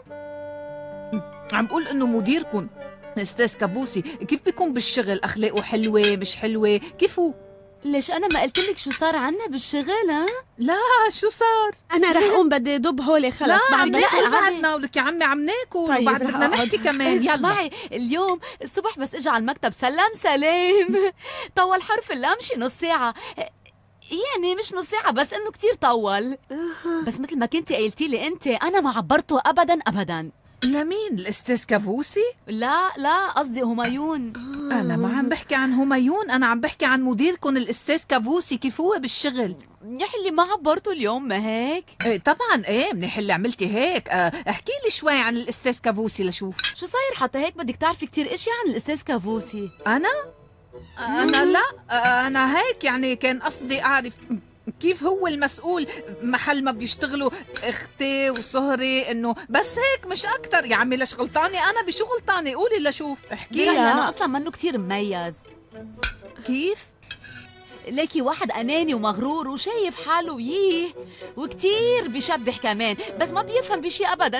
عم بقول انه مديركم استاذ كابوسي كيف بيكون بالشغل؟ اخلاقه حلوة مش حلوة؟ كيف هو؟ ليش أنا ما قلت لك شو صار عنا بالشغل؟ ها؟ لا شو صار؟ أنا رح أقوم بدي دب هولي خلص. لا بعد عم ما ناكل يقعد- بعدنا، ولك يا عمي عم ناكل. طيب، وبعد رح بدنا أقعد. نحكي كمان. يلا اسمعي، اليوم الصبح بس اجى على المكتب سلام سلام. طول حرف اللام شي نص ساعة، يعني مش نص ساعة بس انه كتير طول. بس مثل ما كنتي قايلتي لي انت، انا ما عبرته ابدا ابدا. لمين؟ الاستاذ كابوسي؟ لا لا، قصدي همايون. انا ما عم بحكي عن همايون، انا عم بحكي عن مديركم الاستاذ كابوسي. كيف هو بالشغل؟ منيح اللي ما عبرته اليوم، ما هيك؟ ايه طبعا، ايه منيح اللي عملتي هيك. اه احكي لي شوي عن الاستاذ كابوسي لشوف. شو صاير حتى هيك بدك تعرفي كتير اشياء عن الاستاذ كابوسي؟ انا انا لا انا هيك يعني كان قصدي اعرف كيف هو المسؤول محل ما بيشتغلوا اختي وصهري، انه بس هيك مش اكتر. يا عمي ليش غلطانه انا بشو غلطانه؟ قولي لشوف، احكي برأيي لي. انا اصلا منه كتير مميز. كيف؟ ليكي واحد أناني ومغرور وشايف حاله وييه، وكتير بيشبح كمان، بس ما بيفهم بشي أبدا.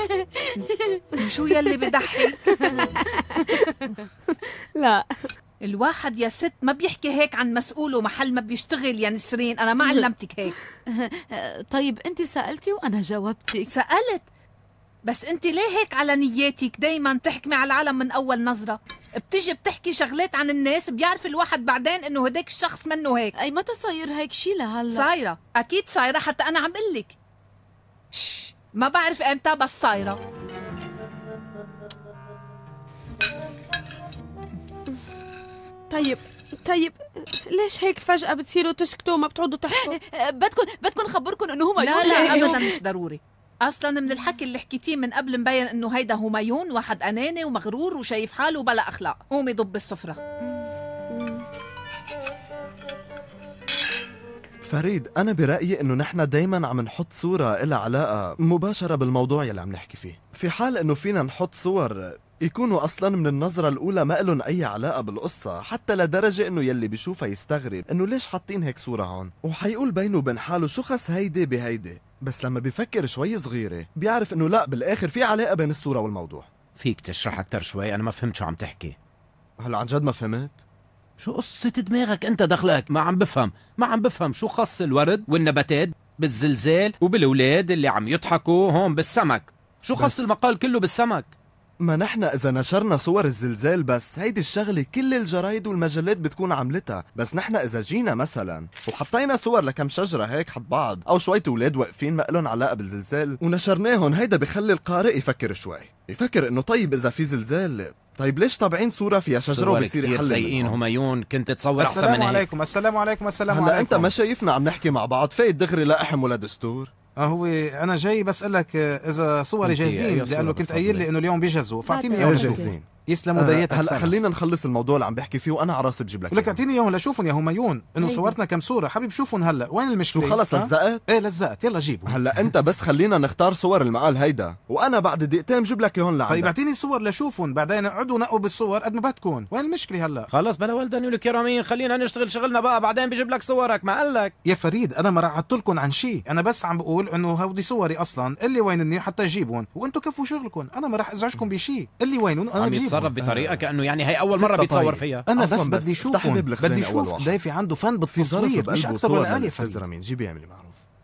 شو يلي بضحك؟ لا الواحد يا ست ما بيحكي هيك عن مسؤوله محل ما بيشتغل يا نسرين، أنا ما علمتك هيك. طيب أنت سألتي وأنا جاوبتك. سألت، بس أنت ليه هيك على نياتك دايما تحكمي على العالم من أول نظرة؟ بتيجي بتحكي شغلات عن الناس بيعرف الواحد بعدين إنه هداك الشخص منه هيك. أي متى صاير هيك شي لهلا؟ صايرة، أكيد صايرة، حتى أنا عم قلك. شش، ما بعرف إمتى بس صايرة. طيب طيب ليش هيك فجأة بتصيروا تسكتوا وما بتقعدوا تحكوا؟ بدكم بدكم خبركم إنه هم لا لا أبدا مش ضروري. اصلا من الحكي اللي حكيتيه من قبل مبين انه هيدا همايون واحد اناني ومغرور وشايف حاله بلا اخلاق. قومي ضب السفره. فريد، أنا برأيي إنه نحن دايماً عم نحط صورة إلها علاقة مباشرة بالموضوع يلي عم نحكي فيه، في حال إنه فينا نحط صور يكونوا أصلاً من النظرة الأولى ما إلن أي علاقة بالقصة، حتى لدرجة إنه يلي بيشوفها يستغرب إنه ليش حاطين هيك صورة هون، وحيقول بينه وبين حاله شو خص هيدي بهيدي، بس لما بيفكر شوي صغيرة بيعرف إنه لا، بالآخر في علاقة بين الصورة والموضوع. فيك تشرح أكتر شوي؟ أنا ما فهمت شو عم تحكي. هلا عن جد ما فهمت؟ شو قصة دماغك أنت دخلك؟ ما عم بفهم، ما عم بفهم شو خص الورد والنباتات بالزلزال وبالأولاد اللي عم يضحكوا هون بالسمك؟ شو خص المقال كله بالسمك؟ ما نحن إذا نشرنا صور الزلزال بس، هيدي الشغلة كل الجرايد والمجلات بتكون عملتها، بس نحن إذا جينا مثلا وحطينا صور لكم شجرة هيك حد بعض أو شوية أولاد واقفين ما لهم علاقة بالزلزال ونشرناهم، هيدا بخلي القارئ يفكر شوي، يفكر إنه طيب إذا في زلزال، طيب ليش طابعين صورة فيها شجرة وبصير يحلل؟ كتير سيئين همايون، كنت تصور أحسن من هيك. السلام عليكم، السلام عليكم، السلام هلا عليكم. أنت ما شايفنا عم نحكي مع بعض؟ فايت دغري لا أحم ولا دستور. اه هو انا جاي بس اقول لك اذا صوري جاهزين، لانه كنت قايل لي انه اليوم بيجهزوا، فاعطيني اياهم جاهزين. يسلموا آه ديتك. هلا خلينا نخلص الموضوع اللي عم بحكي فيه وانا على راسي بجيب لك. لك اعطيني اياهم لشوفهم يا همايون، انه صورتنا كم صوره حبيب، شوفهم هلا. وين المشكله؟ شو خلص لزقت؟ ايه لزقت، يلا جيبوا. هلا انت بس خلينا نختار صور المقال هيدا، وانا بعد دقيقتين بجيب لك اياهم لعندك. طيب اعطيني صور لشوفهم، بعدين اقعدوا نقوا بالصور قد ما بدكم. وين المشكله هلا؟ خلص بلا ولدان يقول لك يا رامين، خلينا نشتغل شغلنا بقى، بعدين بجيب لك صورك. ما قال لك يا فريد انا ما رعدت لكم عن شيء، انا بس عم بقول انه هودي صوري اصلا، اللي وينني حتى اجيبهم، وانتم كفوا شغلكم، انا ما راح ازعجكم بشيء، اللي وينهم انا عم بجيبهم. يتصرف بطريقه كانه يعني هي اول مره بيتصور فيها. انا بس بدي اشوفهم، بدي اشوف ضيفي عنده فن بالتصوير مش اكثر ولا اقل. استاذ رامين جيبي اعملي معروف.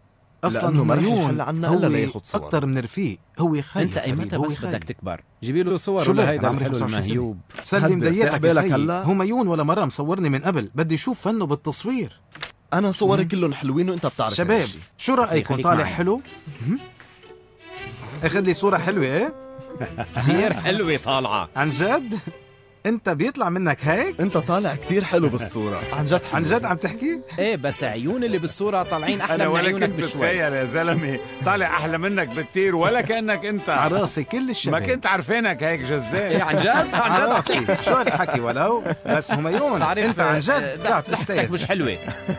اصلا لأنه ما رح هميون يحل عنا إلا لياخد صور. اكثر من رفيق، هو خي انت ايمتى هو بس خي. بدك تكبر؟ جيبي له صور شو ولا بك؟ هيدا عمري الحلو خمسة وعشرين سنة. المهيوب. سلم هدي، ديتك ارتاح بالك يا هلا. خيي. هميون ولا مره مصورني من قبل، بدي اشوف فنه بالتصوير. انا صوري كلهم حلوين وانت بتعرف شباب هالشي. شو رايكم؟ خليك طالع معي. حلو؟ مهم. اخذ لي صوره حلوه ايه؟ كثير حلوة طالعة. عن جد؟ انت بيطلع منك هيك؟ انت طالع كتير حلو بالصورة. عن جد حلو. عن جد عم تحكي؟ ايه بس عيون اللي بالصورة طالعين احلى انا من ولا عيونك كنت بشوي. بتخيل يا زلمه طالع احلى منك بكتير ولا كانك انت. على راسي كل الشباب. ما كنت عارفينك هيك جزاء. ايه عن جد؟ على راسي شو هالحكي ولو بس هميون بعرف انت عن جد آه، طلعت ضحكتك استاذ. مش حلوة.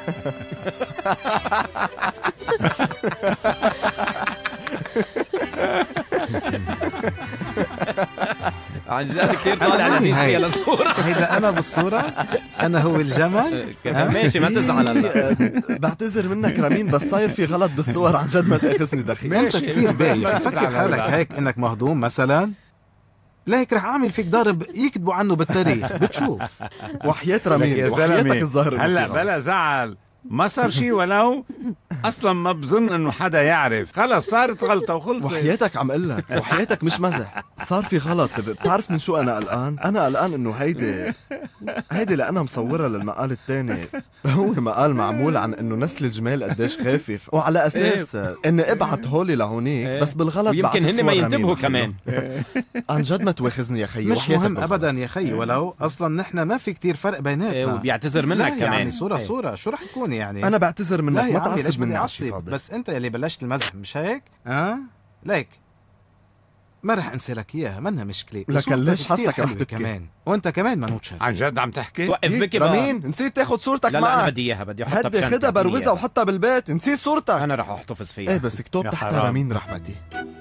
عن جد كثير طالع أنا لذيذ هاي. فيها للصورة. هيدا انا بالصورة؟ انا هو الجمل؟ ها؟ ماشي ما تزعل هلا. آه، بعتذر منك رامين، بس صاير في غلط بالصور، عن جد ما تاخذني دخيل. انت كثير بايخ، ما بفكر تزعل حالك هلا. هيك انك مهضوم مثلا. ليك رح اعمل فيك ضرب يكتبوا عنه بالتاريخ بتشوف. وحياة لك رامين، يا وحياتك زلمه الظاهر إنه هلا في غلط. بلا زعل، ما صار شيء ولو اصلا ما بظن انه حدا يعرف، خلص صارت غلطه وخلصت. وحياتك عم قل لك، وحياتك مش مزح، صار في غلط. بتعرف من شو انا قلقان؟ انا قلقان انه هيدي هيدي لأنا مصورة للمقال الثاني، هو مقال معمول عن انه نسل الجمال قديش خافف، وعلى اساس اني ابعت هولي لهونيك، بس بالغلط ويمكن بعت هن صور ما رامين ينتبهوا وحلو. كمان. عن جد ما تواخذني يا خيي، مش وحياتك مهم بالغلط. ابدا يا خي، ولو اصلا نحن ما في كتير فرق إيه، بيناتنا. وبيعتذر لا منك كمان. يعني صورة إيه. صورة شو رح تكون يعني؟ انا بعتذر منك، لا ما يا عمي ليش تعصب بدي مني على اعصب؟ شي فاضي. بس انت يلي بلشت المزح مش هيك؟ ها؟ ليك ما رح انسى لك اياها، منها مشكلة. لكن وصورتك ليش كتير حسك رح حلوة تبكي؟ كمان، وانت كمان منوتشر. عن جد عم تحكي؟ وقف إيه، بكي بقى. رامين نسيت تاخد صورتك لا لا انا معك. بدي اياها، بدي احطها هدي بشنطة. خدها بدي بروزها إياها. وحطها بالبيت، نسيت صورتك. انا رح احتفظ فيها. ايه بس اكتب يا تحتها حرام. رامين رحمتي.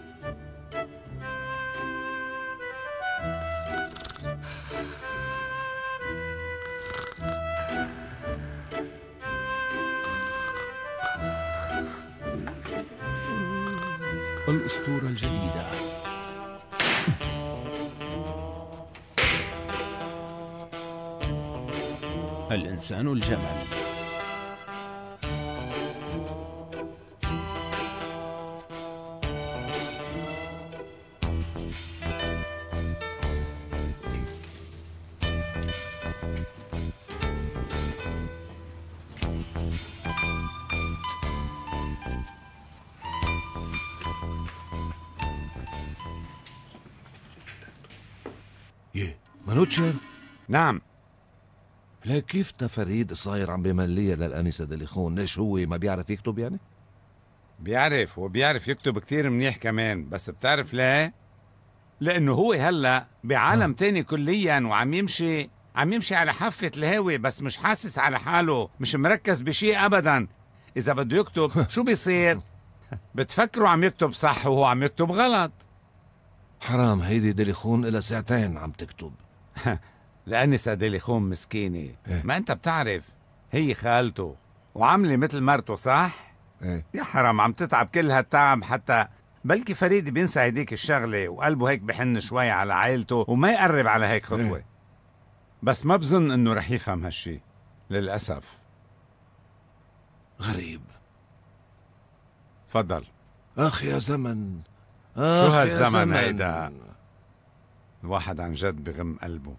الأسطورة الجديدة. الإنسان الجمل. يه منوتشر، نعم. ليك كيف تفريد صاير عم بملية للأنسة دليخون؟ ليش هو ما بيعرف يكتب يعني؟ بيعرف وبيعرف يكتب كتير منيح كمان، بس بتعرف ليه؟ لأنه هو هلأ بعالم تاني كليا، وعم يمشي عم يمشي على حافة الهاوي، بس مش حاسس على حاله، مش مركز بشيء أبدا. إذا بده يكتب شو بيصير؟ بتفكروا عم يكتب صح وهو عم يكتب غلط. حرام، هيدي دليخون إلى ساعتين عم تكتب. الأنسة دليخون مسكينة، إيه. ما أنت بتعرف هي خالته وعاملة مثل مرته، صح؟ ايه يا حرام عم تتعب كل هالتعب، حتى بلكي فريد بينسى هيديك الشغلة وقلبه هيك بحن شوي على عائلته وما يقرب على هيك خطوة. إيه. بس ما بظن انه رح يفهم هالشي للأسف. غريب. تفضل. اخ يا زمن، شو اخ يا هالزمن زمن. هيدا؟ الواحد عن جد بغم قلبه.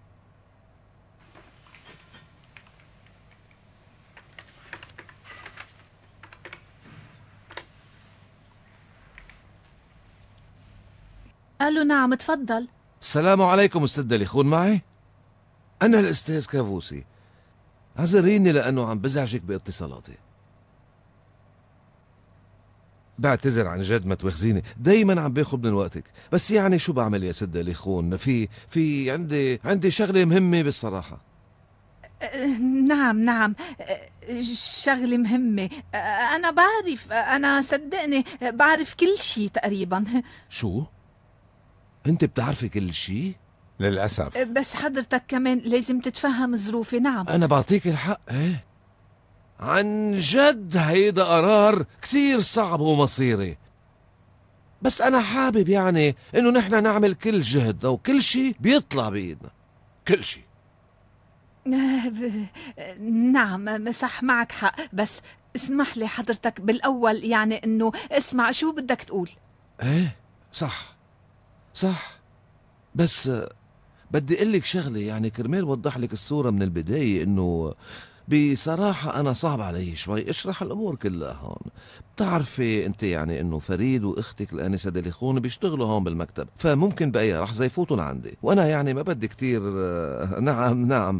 قالوا نعم تفضل. السلام عليكم استاذ دليخون، معي؟ انا الاستاذ كافوسي، اعذريني لانه عم بزعجك باتصالاتي. بعتذر عن جد، ما تواخذيني، دايما عم باخذ من وقتك، بس يعني شو بعمل يا سيد دليخون، في في عندي عندي شغله مهمه بالصراحه. أه، نعم نعم، أه، شغلة مهمة. أه، أنا بعرف، أه، أنا صدقني أه، بعرف كل شيء تقريبا. شو؟ انت بتعرفي كل شيء؟ للأسف. أه، بس حضرتك كمان لازم تتفهم ظروفي. نعم انا بعطيك الحق. ايه عن جد هيدا قرار كتير صعب ومصيري، بس انا حابب يعني انه نحن نعمل كل جهد، او كل شيء بيطلع بايدنا، كل شيء. أه، ب- أه، نعم صح، معك حق، بس اسمح لي حضرتك بالأول يعني إنه اسمع شو بدك تقول. ايه صح صح، بس بدي اقول لك شغله، يعني كرمال وضح لك الصوره من البدايه، انه بصراحة أنا صعب علي شوي أشرح الأمور كلها هون. بتعرفي أنت يعني إنه فريد وأختك الآنسة دليخون بيشتغلوا هون بالمكتب، فممكن بأي رح زي يفوتوا لعندي، وأنا يعني ما بدي كتير. نعم نعم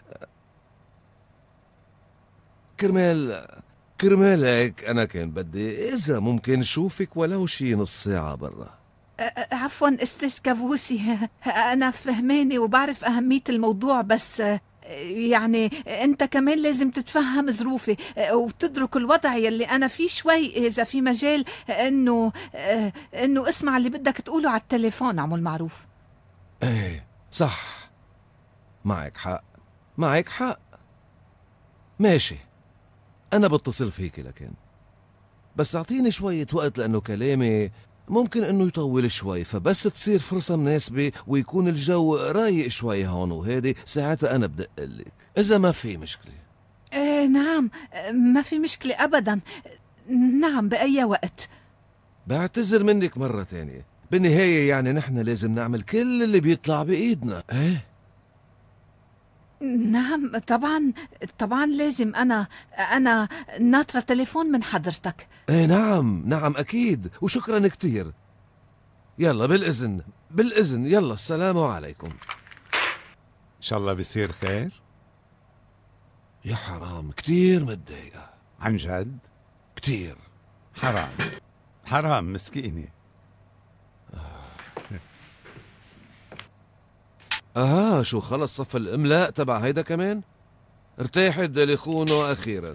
كرمال كرمال هيك أنا كان بدي إذا ممكن شوفك ولو شي نص ساعة برا. عفوا أستاذ كابوسي، أنا فهماني وبعرف أهمية الموضوع، بس يعني أنت كمان لازم تتفهم ظروفي وتدرك الوضع يلي أنا فيه شوي. إذا في مجال إنه إنه اسمع اللي بدك تقوله على التليفون عمو معروف. إيه صح، معك حق معك حق. ماشي، أنا بتصل فيك، لكن بس أعطيني شوية وقت لأنه كلامي ممكن انه يطول شوي، فبس تصير فرصة مناسبة ويكون الجو رايق شوي هون وهيدي ساعتها انا بدق لك، اذا ما في مشكلة. ايه نعم ما في مشكلة ابدا، نعم بأي وقت. بعتذر منك مرة تانية، بالنهاية يعني نحن لازم نعمل كل اللي بيطلع بإيدنا. ايه نعم طبعا طبعا لازم. أنا أنا ناطرة تليفون من حضرتك. ايه نعم نعم أكيد، وشكرا كتير. يلا بالإذن بالإذن، يلا السلام عليكم. إن شاء الله بيصير خير. يا حرام كتير متضايقة. عن جد؟ كتير حرام حرام مسكينة. اها شو خلص صف الاملاء تبع هيدا كمان؟ ارتاحت دليخونو اخيرا.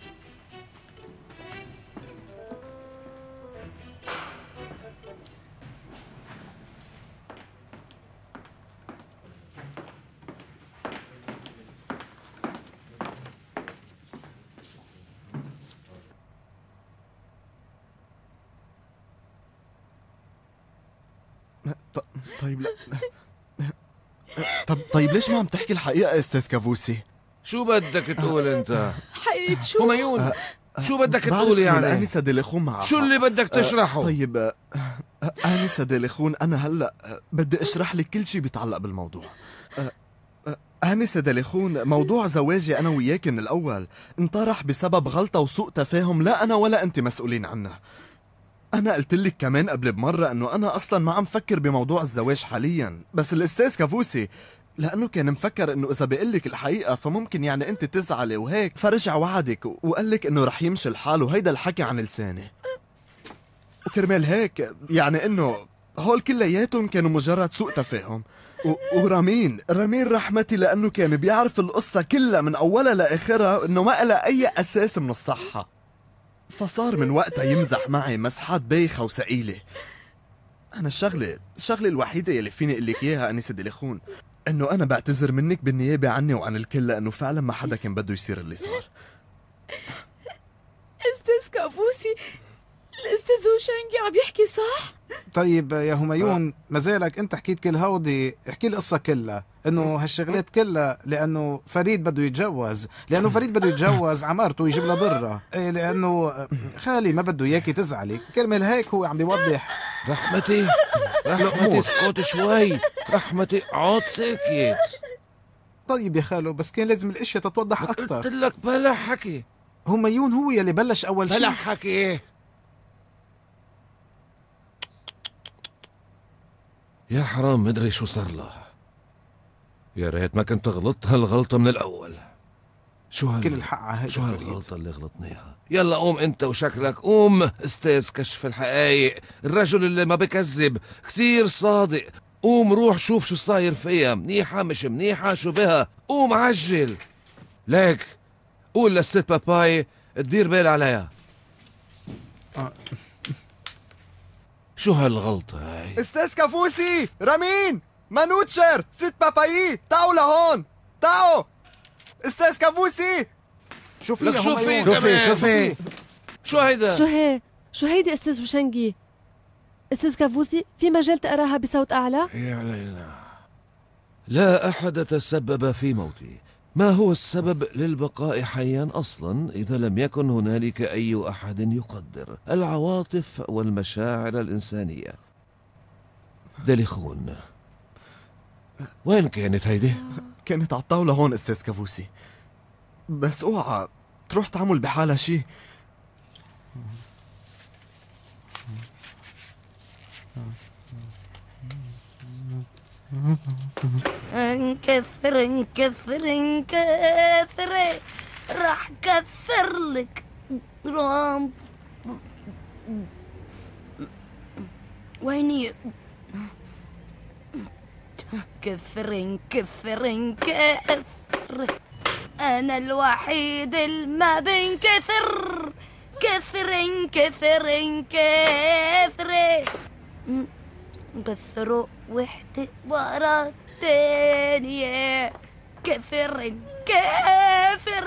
طيب لا طب طيب ليش ما عم تحكي الحقيقة استاذ كابوسي؟ شو بدك تقول انت؟ حقيقة شو؟ هميون أه شو بدك تقول يعني؟ الآنسة دليخون معها. شو اللي بدك تشرحه؟ أه طيب أه آنسة دليخون أنا هلأ بدي أشرح لك كل شي بيتعلق بالموضوع. أه آنسة دليخون، موضوع زواجي أنا وياك من الأول انطرح بسبب غلطة وسوء تفاهم لا أنا ولا أنت مسؤولين عنها. أنا قلت لك كمان قبل بمرة إنه أنا أصلاً ما عم فكر بموضوع الزواج حالياً، بس الأستاذ كابوسي لأنه كان مفكر إنه إذا بقول لك الحقيقة فممكن يعني أنت تزعلي وهيك، فرجع وعدك وقال لك إنه رح يمشي الحال، وهيدا الحكي عن لساني. وكرمال هيك يعني إنه هول كلياتهم كانوا مجرد سوء تفاهم. و... ورامين رامين رحمتي لأنه كان بيعرف القصة كلها من أولها لآخرها إنه ما لها أي أساس من الصحة، فصار من وقتها يمزح معي مسحات بايخة وثقيلة. أنا الشغلة الشغلة الوحيدة يلي فيني أقول لك إياها أنسة دليخون إنه أنا بعتذر منك بالنيابة عني وعن الكل، لأنه فعلا ما حدا كان بده يصير اللي صار. استاذ كابوسي، الاستاذ هوشنجي عم يحكي صح؟ طيب يا هميون مازالك انت حكيت كل هودي، احكي القصة كلها، انه هالشغلات كلها لانه فريد بده يتجوز، لانه فريد بده يتجوز عمارته ويجيب لها ضرة، ايه لانه خالي ما بده اياكي تزعلي، كرمال هيك هو عم بيوضح. رحمتي رحمتي اسكت شوي، رحمتي اقعد ساكت. طيب يا خالو بس كان لازم الاشياء تتوضح اكثر. قلت لك بلا حكي. هميون هو يلي بلش اول شيء. بلا حكي. يا حرام مدري شو صار له، يا ريت ما كنت غلطت هالغلطة من الأول. شو هال... كل الحق على شو هالغلطة اللي غلطنيها؟ يلا قوم أنت وشكلك، قوم أستاذ كشف الحقائق، الرجل اللي ما بكذب كتير صادق، قوم روح شوف شو صاير فيها، منيحة مش منيحة شو بها، قوم عجل. ليك قول للست باباي تدير بال عليها. آه. شو هالغلطة هاي؟ استاذ كابوسي، رامين، مانوتشر، ست بابايي، تعوا لهون، تعوا. استاذ كابوسي، شوفي لك شوفي شوفي شوفي شو هيدا؟ شو هي؟ شو هيدي استاذ وشنجي؟ استاذ كابوسي، في مجال تقراها بصوت اعلى؟ يا علينا، لا أحد تسبب في موتي، ما هو السبب للبقاء حيا أصلا إذا لم يكن هنالك أي أحد يقدر العواطف والمشاعر الإنسانية؟ دليخون، وين كانت هيدي؟ كانت على الطاولة هون أستاذ كابوسي، بس اوعى تروح تعمل بحالها شي. انكثر انكثر انكثر راح كثر لك رام. ويني؟ كثر انكثر انكثر، انا الوحيد اللي ما بنكثر. كثر انكثر انكثر، كثروا وحدة ورا التانية. كثر كثر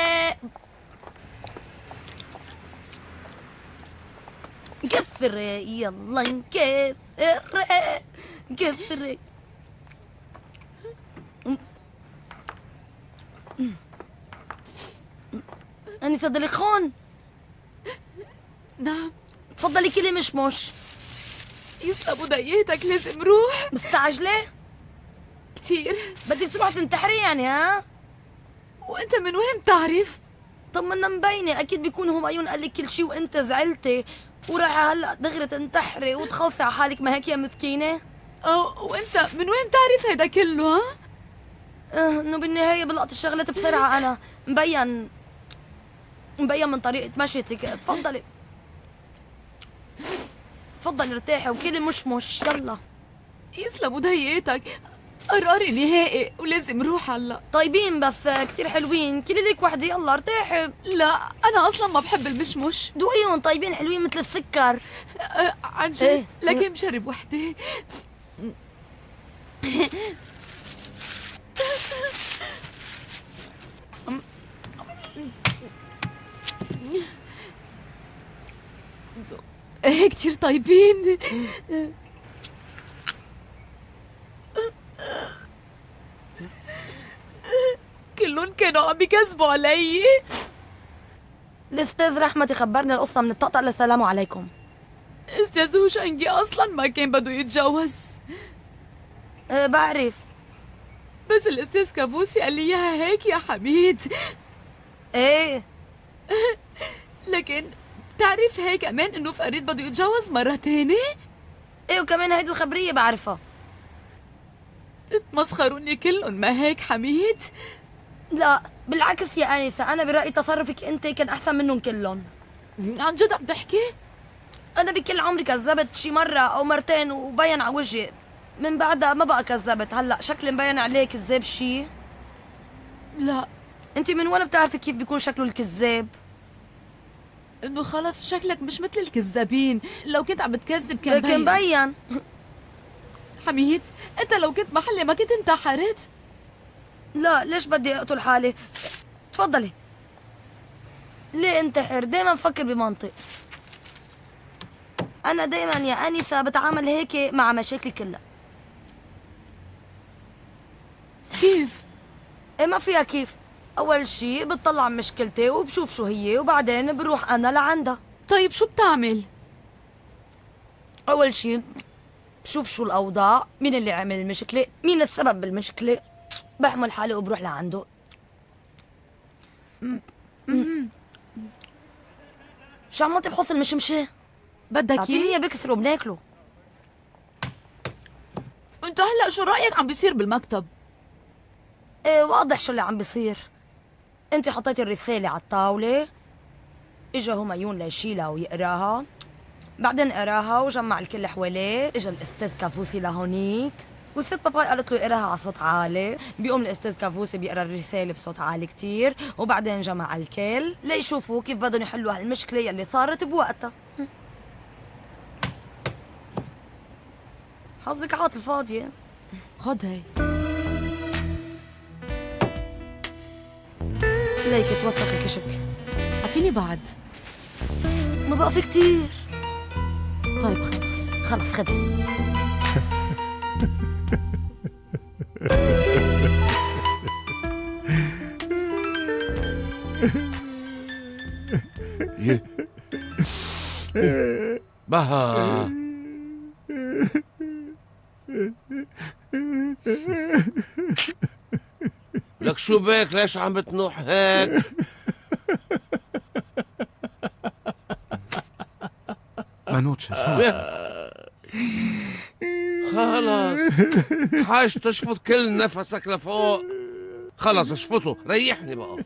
كثر، يلا نكثر كثر. أنسة دليخون. نعم. تفضلي كلي مشمش. يسلم وديتك، لازم روح. مستعجلة؟ كتير. بدك تروح تنتحري يعني؟ ها؟ وانت من وين بتعرف؟ طب منا مبينة، أكيد بيكون همايون قال لك كل شي وانت زعلتي ورايحة هلا دغري تنتحري وتخلصي على حالك، ما هيك يا مسكينة؟ اه، وانت من وين بتعرف هيدا كله؟ ها؟ اه، انه بالنهاية بلقط الشغلات بسرعة. أنا مبين مبين من طريقة مشيتك. تفضلي تفضلي ارتاحي وكلي مشمش. يلا. يسلم وديتك، قراري نهائي ولازم روح هلا. طيبين بس كتير حلوين، كلي لك وحدة. يلا ارتاحي. لا، أنا أصلا ما بحب المشمش. دوقيهم، طيبين حلوين مثل السكر. أه عن جد؟ ايه؟ لكن مشرب وحدة. ايه كتير طيبين. كلهم كانوا عم بيكذبوا علي. الأستاذ رحمة خبرني القصة من الطقطق للسلام عليكم. استاذ هوشنجي اصلا ما كان بده يتجوز. أه بعرف، بس الاستاذ كافوسي قال لي اياها هيك يا حميد. ايه لكن بتعرف هيك كمان انه فريد بده يتجوز مرة تانية. ايه وكمان هيدي الخبرية بعرفها. تمسخروني كلهم، ما هيك حميد؟ لا بالعكس يا آنسة، أنا برأيي تصرفك أنت كان أحسن منهم كلهم. عن جد عم تحكي؟ أنا بكل عمري كذبت شي مرة أو مرتين وبين على وجهي، من بعدها ما بقى كذبت. هلا شكلي مبين عليه كذاب شي؟ لا. أنت من وين بتعرفي كيف بيكون شكله الكذاب؟ إنه خلص شكلك مش مثل الكذابين، لو كنت عم بتكذب كان بين. كان بين. حميد، أنت لو كنت محلي ما كنت انتحرت؟ لا، ليش بدي أقتل حالي؟ تفضلي. ليه انتحر؟ دايما بفكر بمنطق. أنا دايما يا آنسة بتعامل هيك مع مشاكلي كلها. كيف؟ إيه ما فيها كيف. أول شي بتطلع مشكلتي وبشوف شو هي وبعدين بروح أنا لعندها. طيب شو بتعمل؟ أول شي بشوف شو الأوضاع، مين اللي عمل المشكلة، مين السبب بالمشكلة، بحمل حالي وبروح لعنده. شو عملتي بحص المشمشة؟ بدك اعطيني بكسره وبناكله. انت هلا شو رأيك عم بيصير بالمكتب؟ ايه واضح شو اللي عم بيصير. انت حطيتي الرسالة على الطاولة، اجا همايون ليشيلها ويقراها، بعدين قراها وجمع الكل حواليه، اجا الاستاذ كافوسي لهونيك والست باباي قالت له يقراها على صوت عالي، بيقوم الاستاذ كافوسي بيقرا الرسالة بصوت عالي كتير، وبعدين جمع الكل ليشوفوا كيف بدهم يحلوا هالمشكلة يلي صارت بوقتها. حظك عاطل فاضية. خد هي. ليك توسخ الكشك. اعطيني بعد. ما بقى في كتير. طيب خلص. خلص خدها. بها لك شو بك؟ ليش عم بتنوح هيك؟ منوتشر خلص خلص حاج تشفط كل نفسك لفوق. خلص اشفطه، ريحني بقى.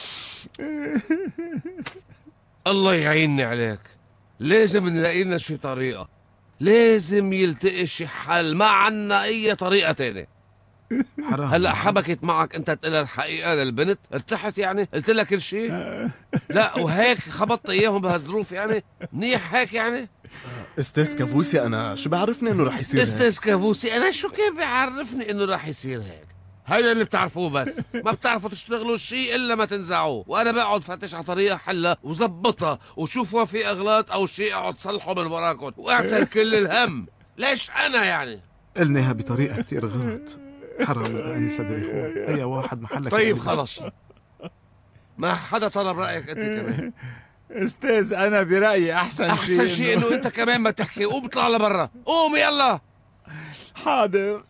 الله يعيني عليك. لازم نلاقي لنا شي طريقة، لازم يلتقي شي حل، ما عنا أي طريقة تانية. حرام. هلا حبكت معك انت تقول الحقيقة للبنت؟ ارتحت يعني؟ قلت لها كل شيء؟ لا وهيك خبطت اياهم بهالظروف يعني؟ منيح هيك يعني؟ استاذ كافوسي انا شو بعرفني انه رح يصير هيك؟ استاذ كافوسي انا شو كيف بيعرفني انه رح يصير هيك؟ هيدا اللي بتعرفوه بس، ما بتعرفوا تشتغلوا شيء الا ما تنزعوه، وانا بقعد فتش على طريقه حلها وظبطها، وشوفوا في اغلاط او شيء اقعد صلحه من وراكم واعتل كل الهم. ليش انا يعني؟ قلناها بطريقة كتير غلط. حرام الأنسة دليخون، أي واحد محلك. طيب خلص، ما حدا طلب رأيك أنت كمان. استاذ انا برايي احسن شيء أحسن شيء إنه أنت كمان ما تحكي. قوم اطلع لبرا، قوم يلا. حاضر.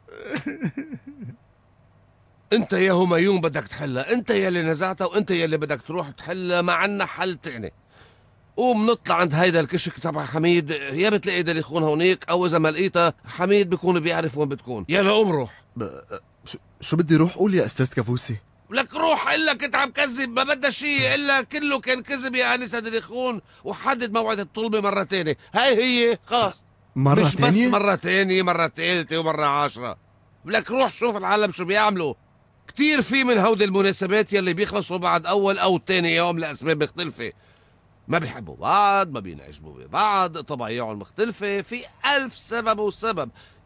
أنت يا هميون بدك تحلها، أنت يلي نزعتها وأنت يلي بدك تروح تحلها، ما عنا حل تاني. قوم نطلع عند هيدا الكشك تبع حميد، يا بتلاقي دليخون هونيك او اذا ما لقيتها حميد بيكون بيعرف وين بتكون. يلا قوم روح. ب... شو... شو بدي روح قول يا استاذ كافوسي؟ لك روح، الا كنت عم كذب، ما بدها شيء الا كله كان كذب يا انسه دليخون. وحدد موعد الطلبه مره ثانيه، هاي هي خلص. مرة مش تانية؟ بس مرة ثانية، مرة ثالثة ومرة عشرة. لك روح شوف العالم شو بيعملوا. كتير في من هودي المناسبات يلي بيخلصوا بعد اول او ثاني يوم لاسباب مختلفة. ما بيحبوا بعض، ما بينعجبوا ببعض، طبايعهم مختلفة، في ألف سبب وسبب.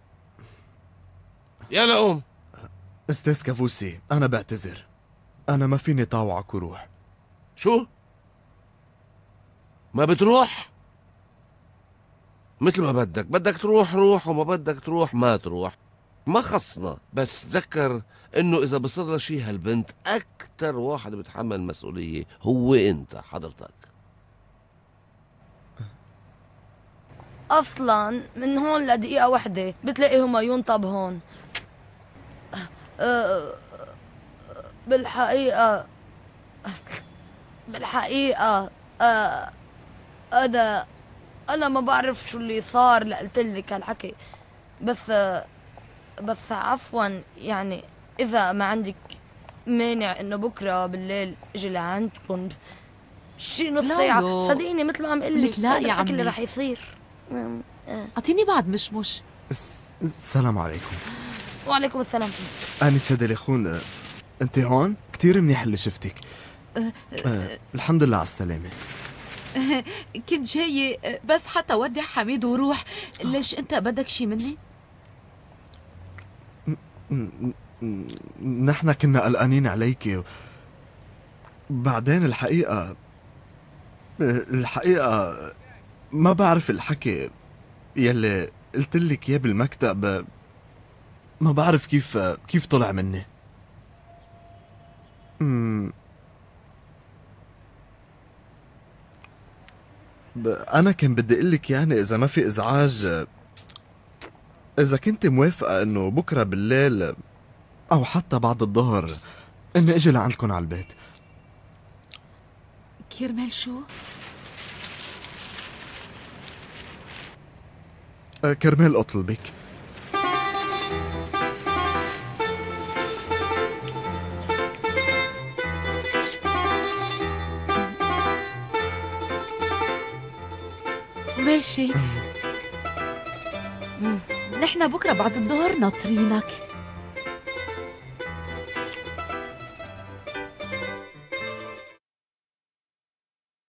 يلا قوم. استاذ كافوسي أنا بعتذر، أنا ما فيني طاوعك وروح. شو؟ ما بتروح؟ مثل ما بدك، بدك تروح روح، وما بدك تروح ما تروح. ما خصنا، بس تذكر انه اذا بصير لها شي هالبنت اكتر واحد بيتحمل مسؤولية هو انت حضرتك. اصلا من هون لدقيقة وحدة بتلاقي هميون طب هون. أه بالحقيقة بالحقيقة أه أنا أنا ما بعرف شو اللي صار لقلت لك هالحكي، بس بس عفوا يعني إذا ما عندك مانع إنه بكرة بالليل أجي لعندكم شي نص ساعة. صدقيني مثل ما عم قل لك لا يا عمي اللي عمي رح يصير. أعطيني بعد مشمش. السلام عليكم. وعليكم السلام. أنسة دليخون، أنت هون؟ كتير منيح اللي شفتك. أه أه الحمد لله على السلامة. كنت جاية بس حتى ودع حميد وروح. ليش أنت بدك شي مني؟ نحن كنا قلقانين عليكي. بعدين الحقيقة الحقيقة ما بعرف الحكي يلي قلت لك اياه بالمكتب، ما بعرف كيف كيف طلع مني. امم انا كان بدي اقول لك يعني اذا ما في ازعاج، اذا كنت موافقة انه بكره بالليل او حتى بعد الظهر اني اجي لعندكم على البيت. كرمال شو؟ كرمال اطلبك. ماشي. نحن بكره بعد الظهر ناطرينك.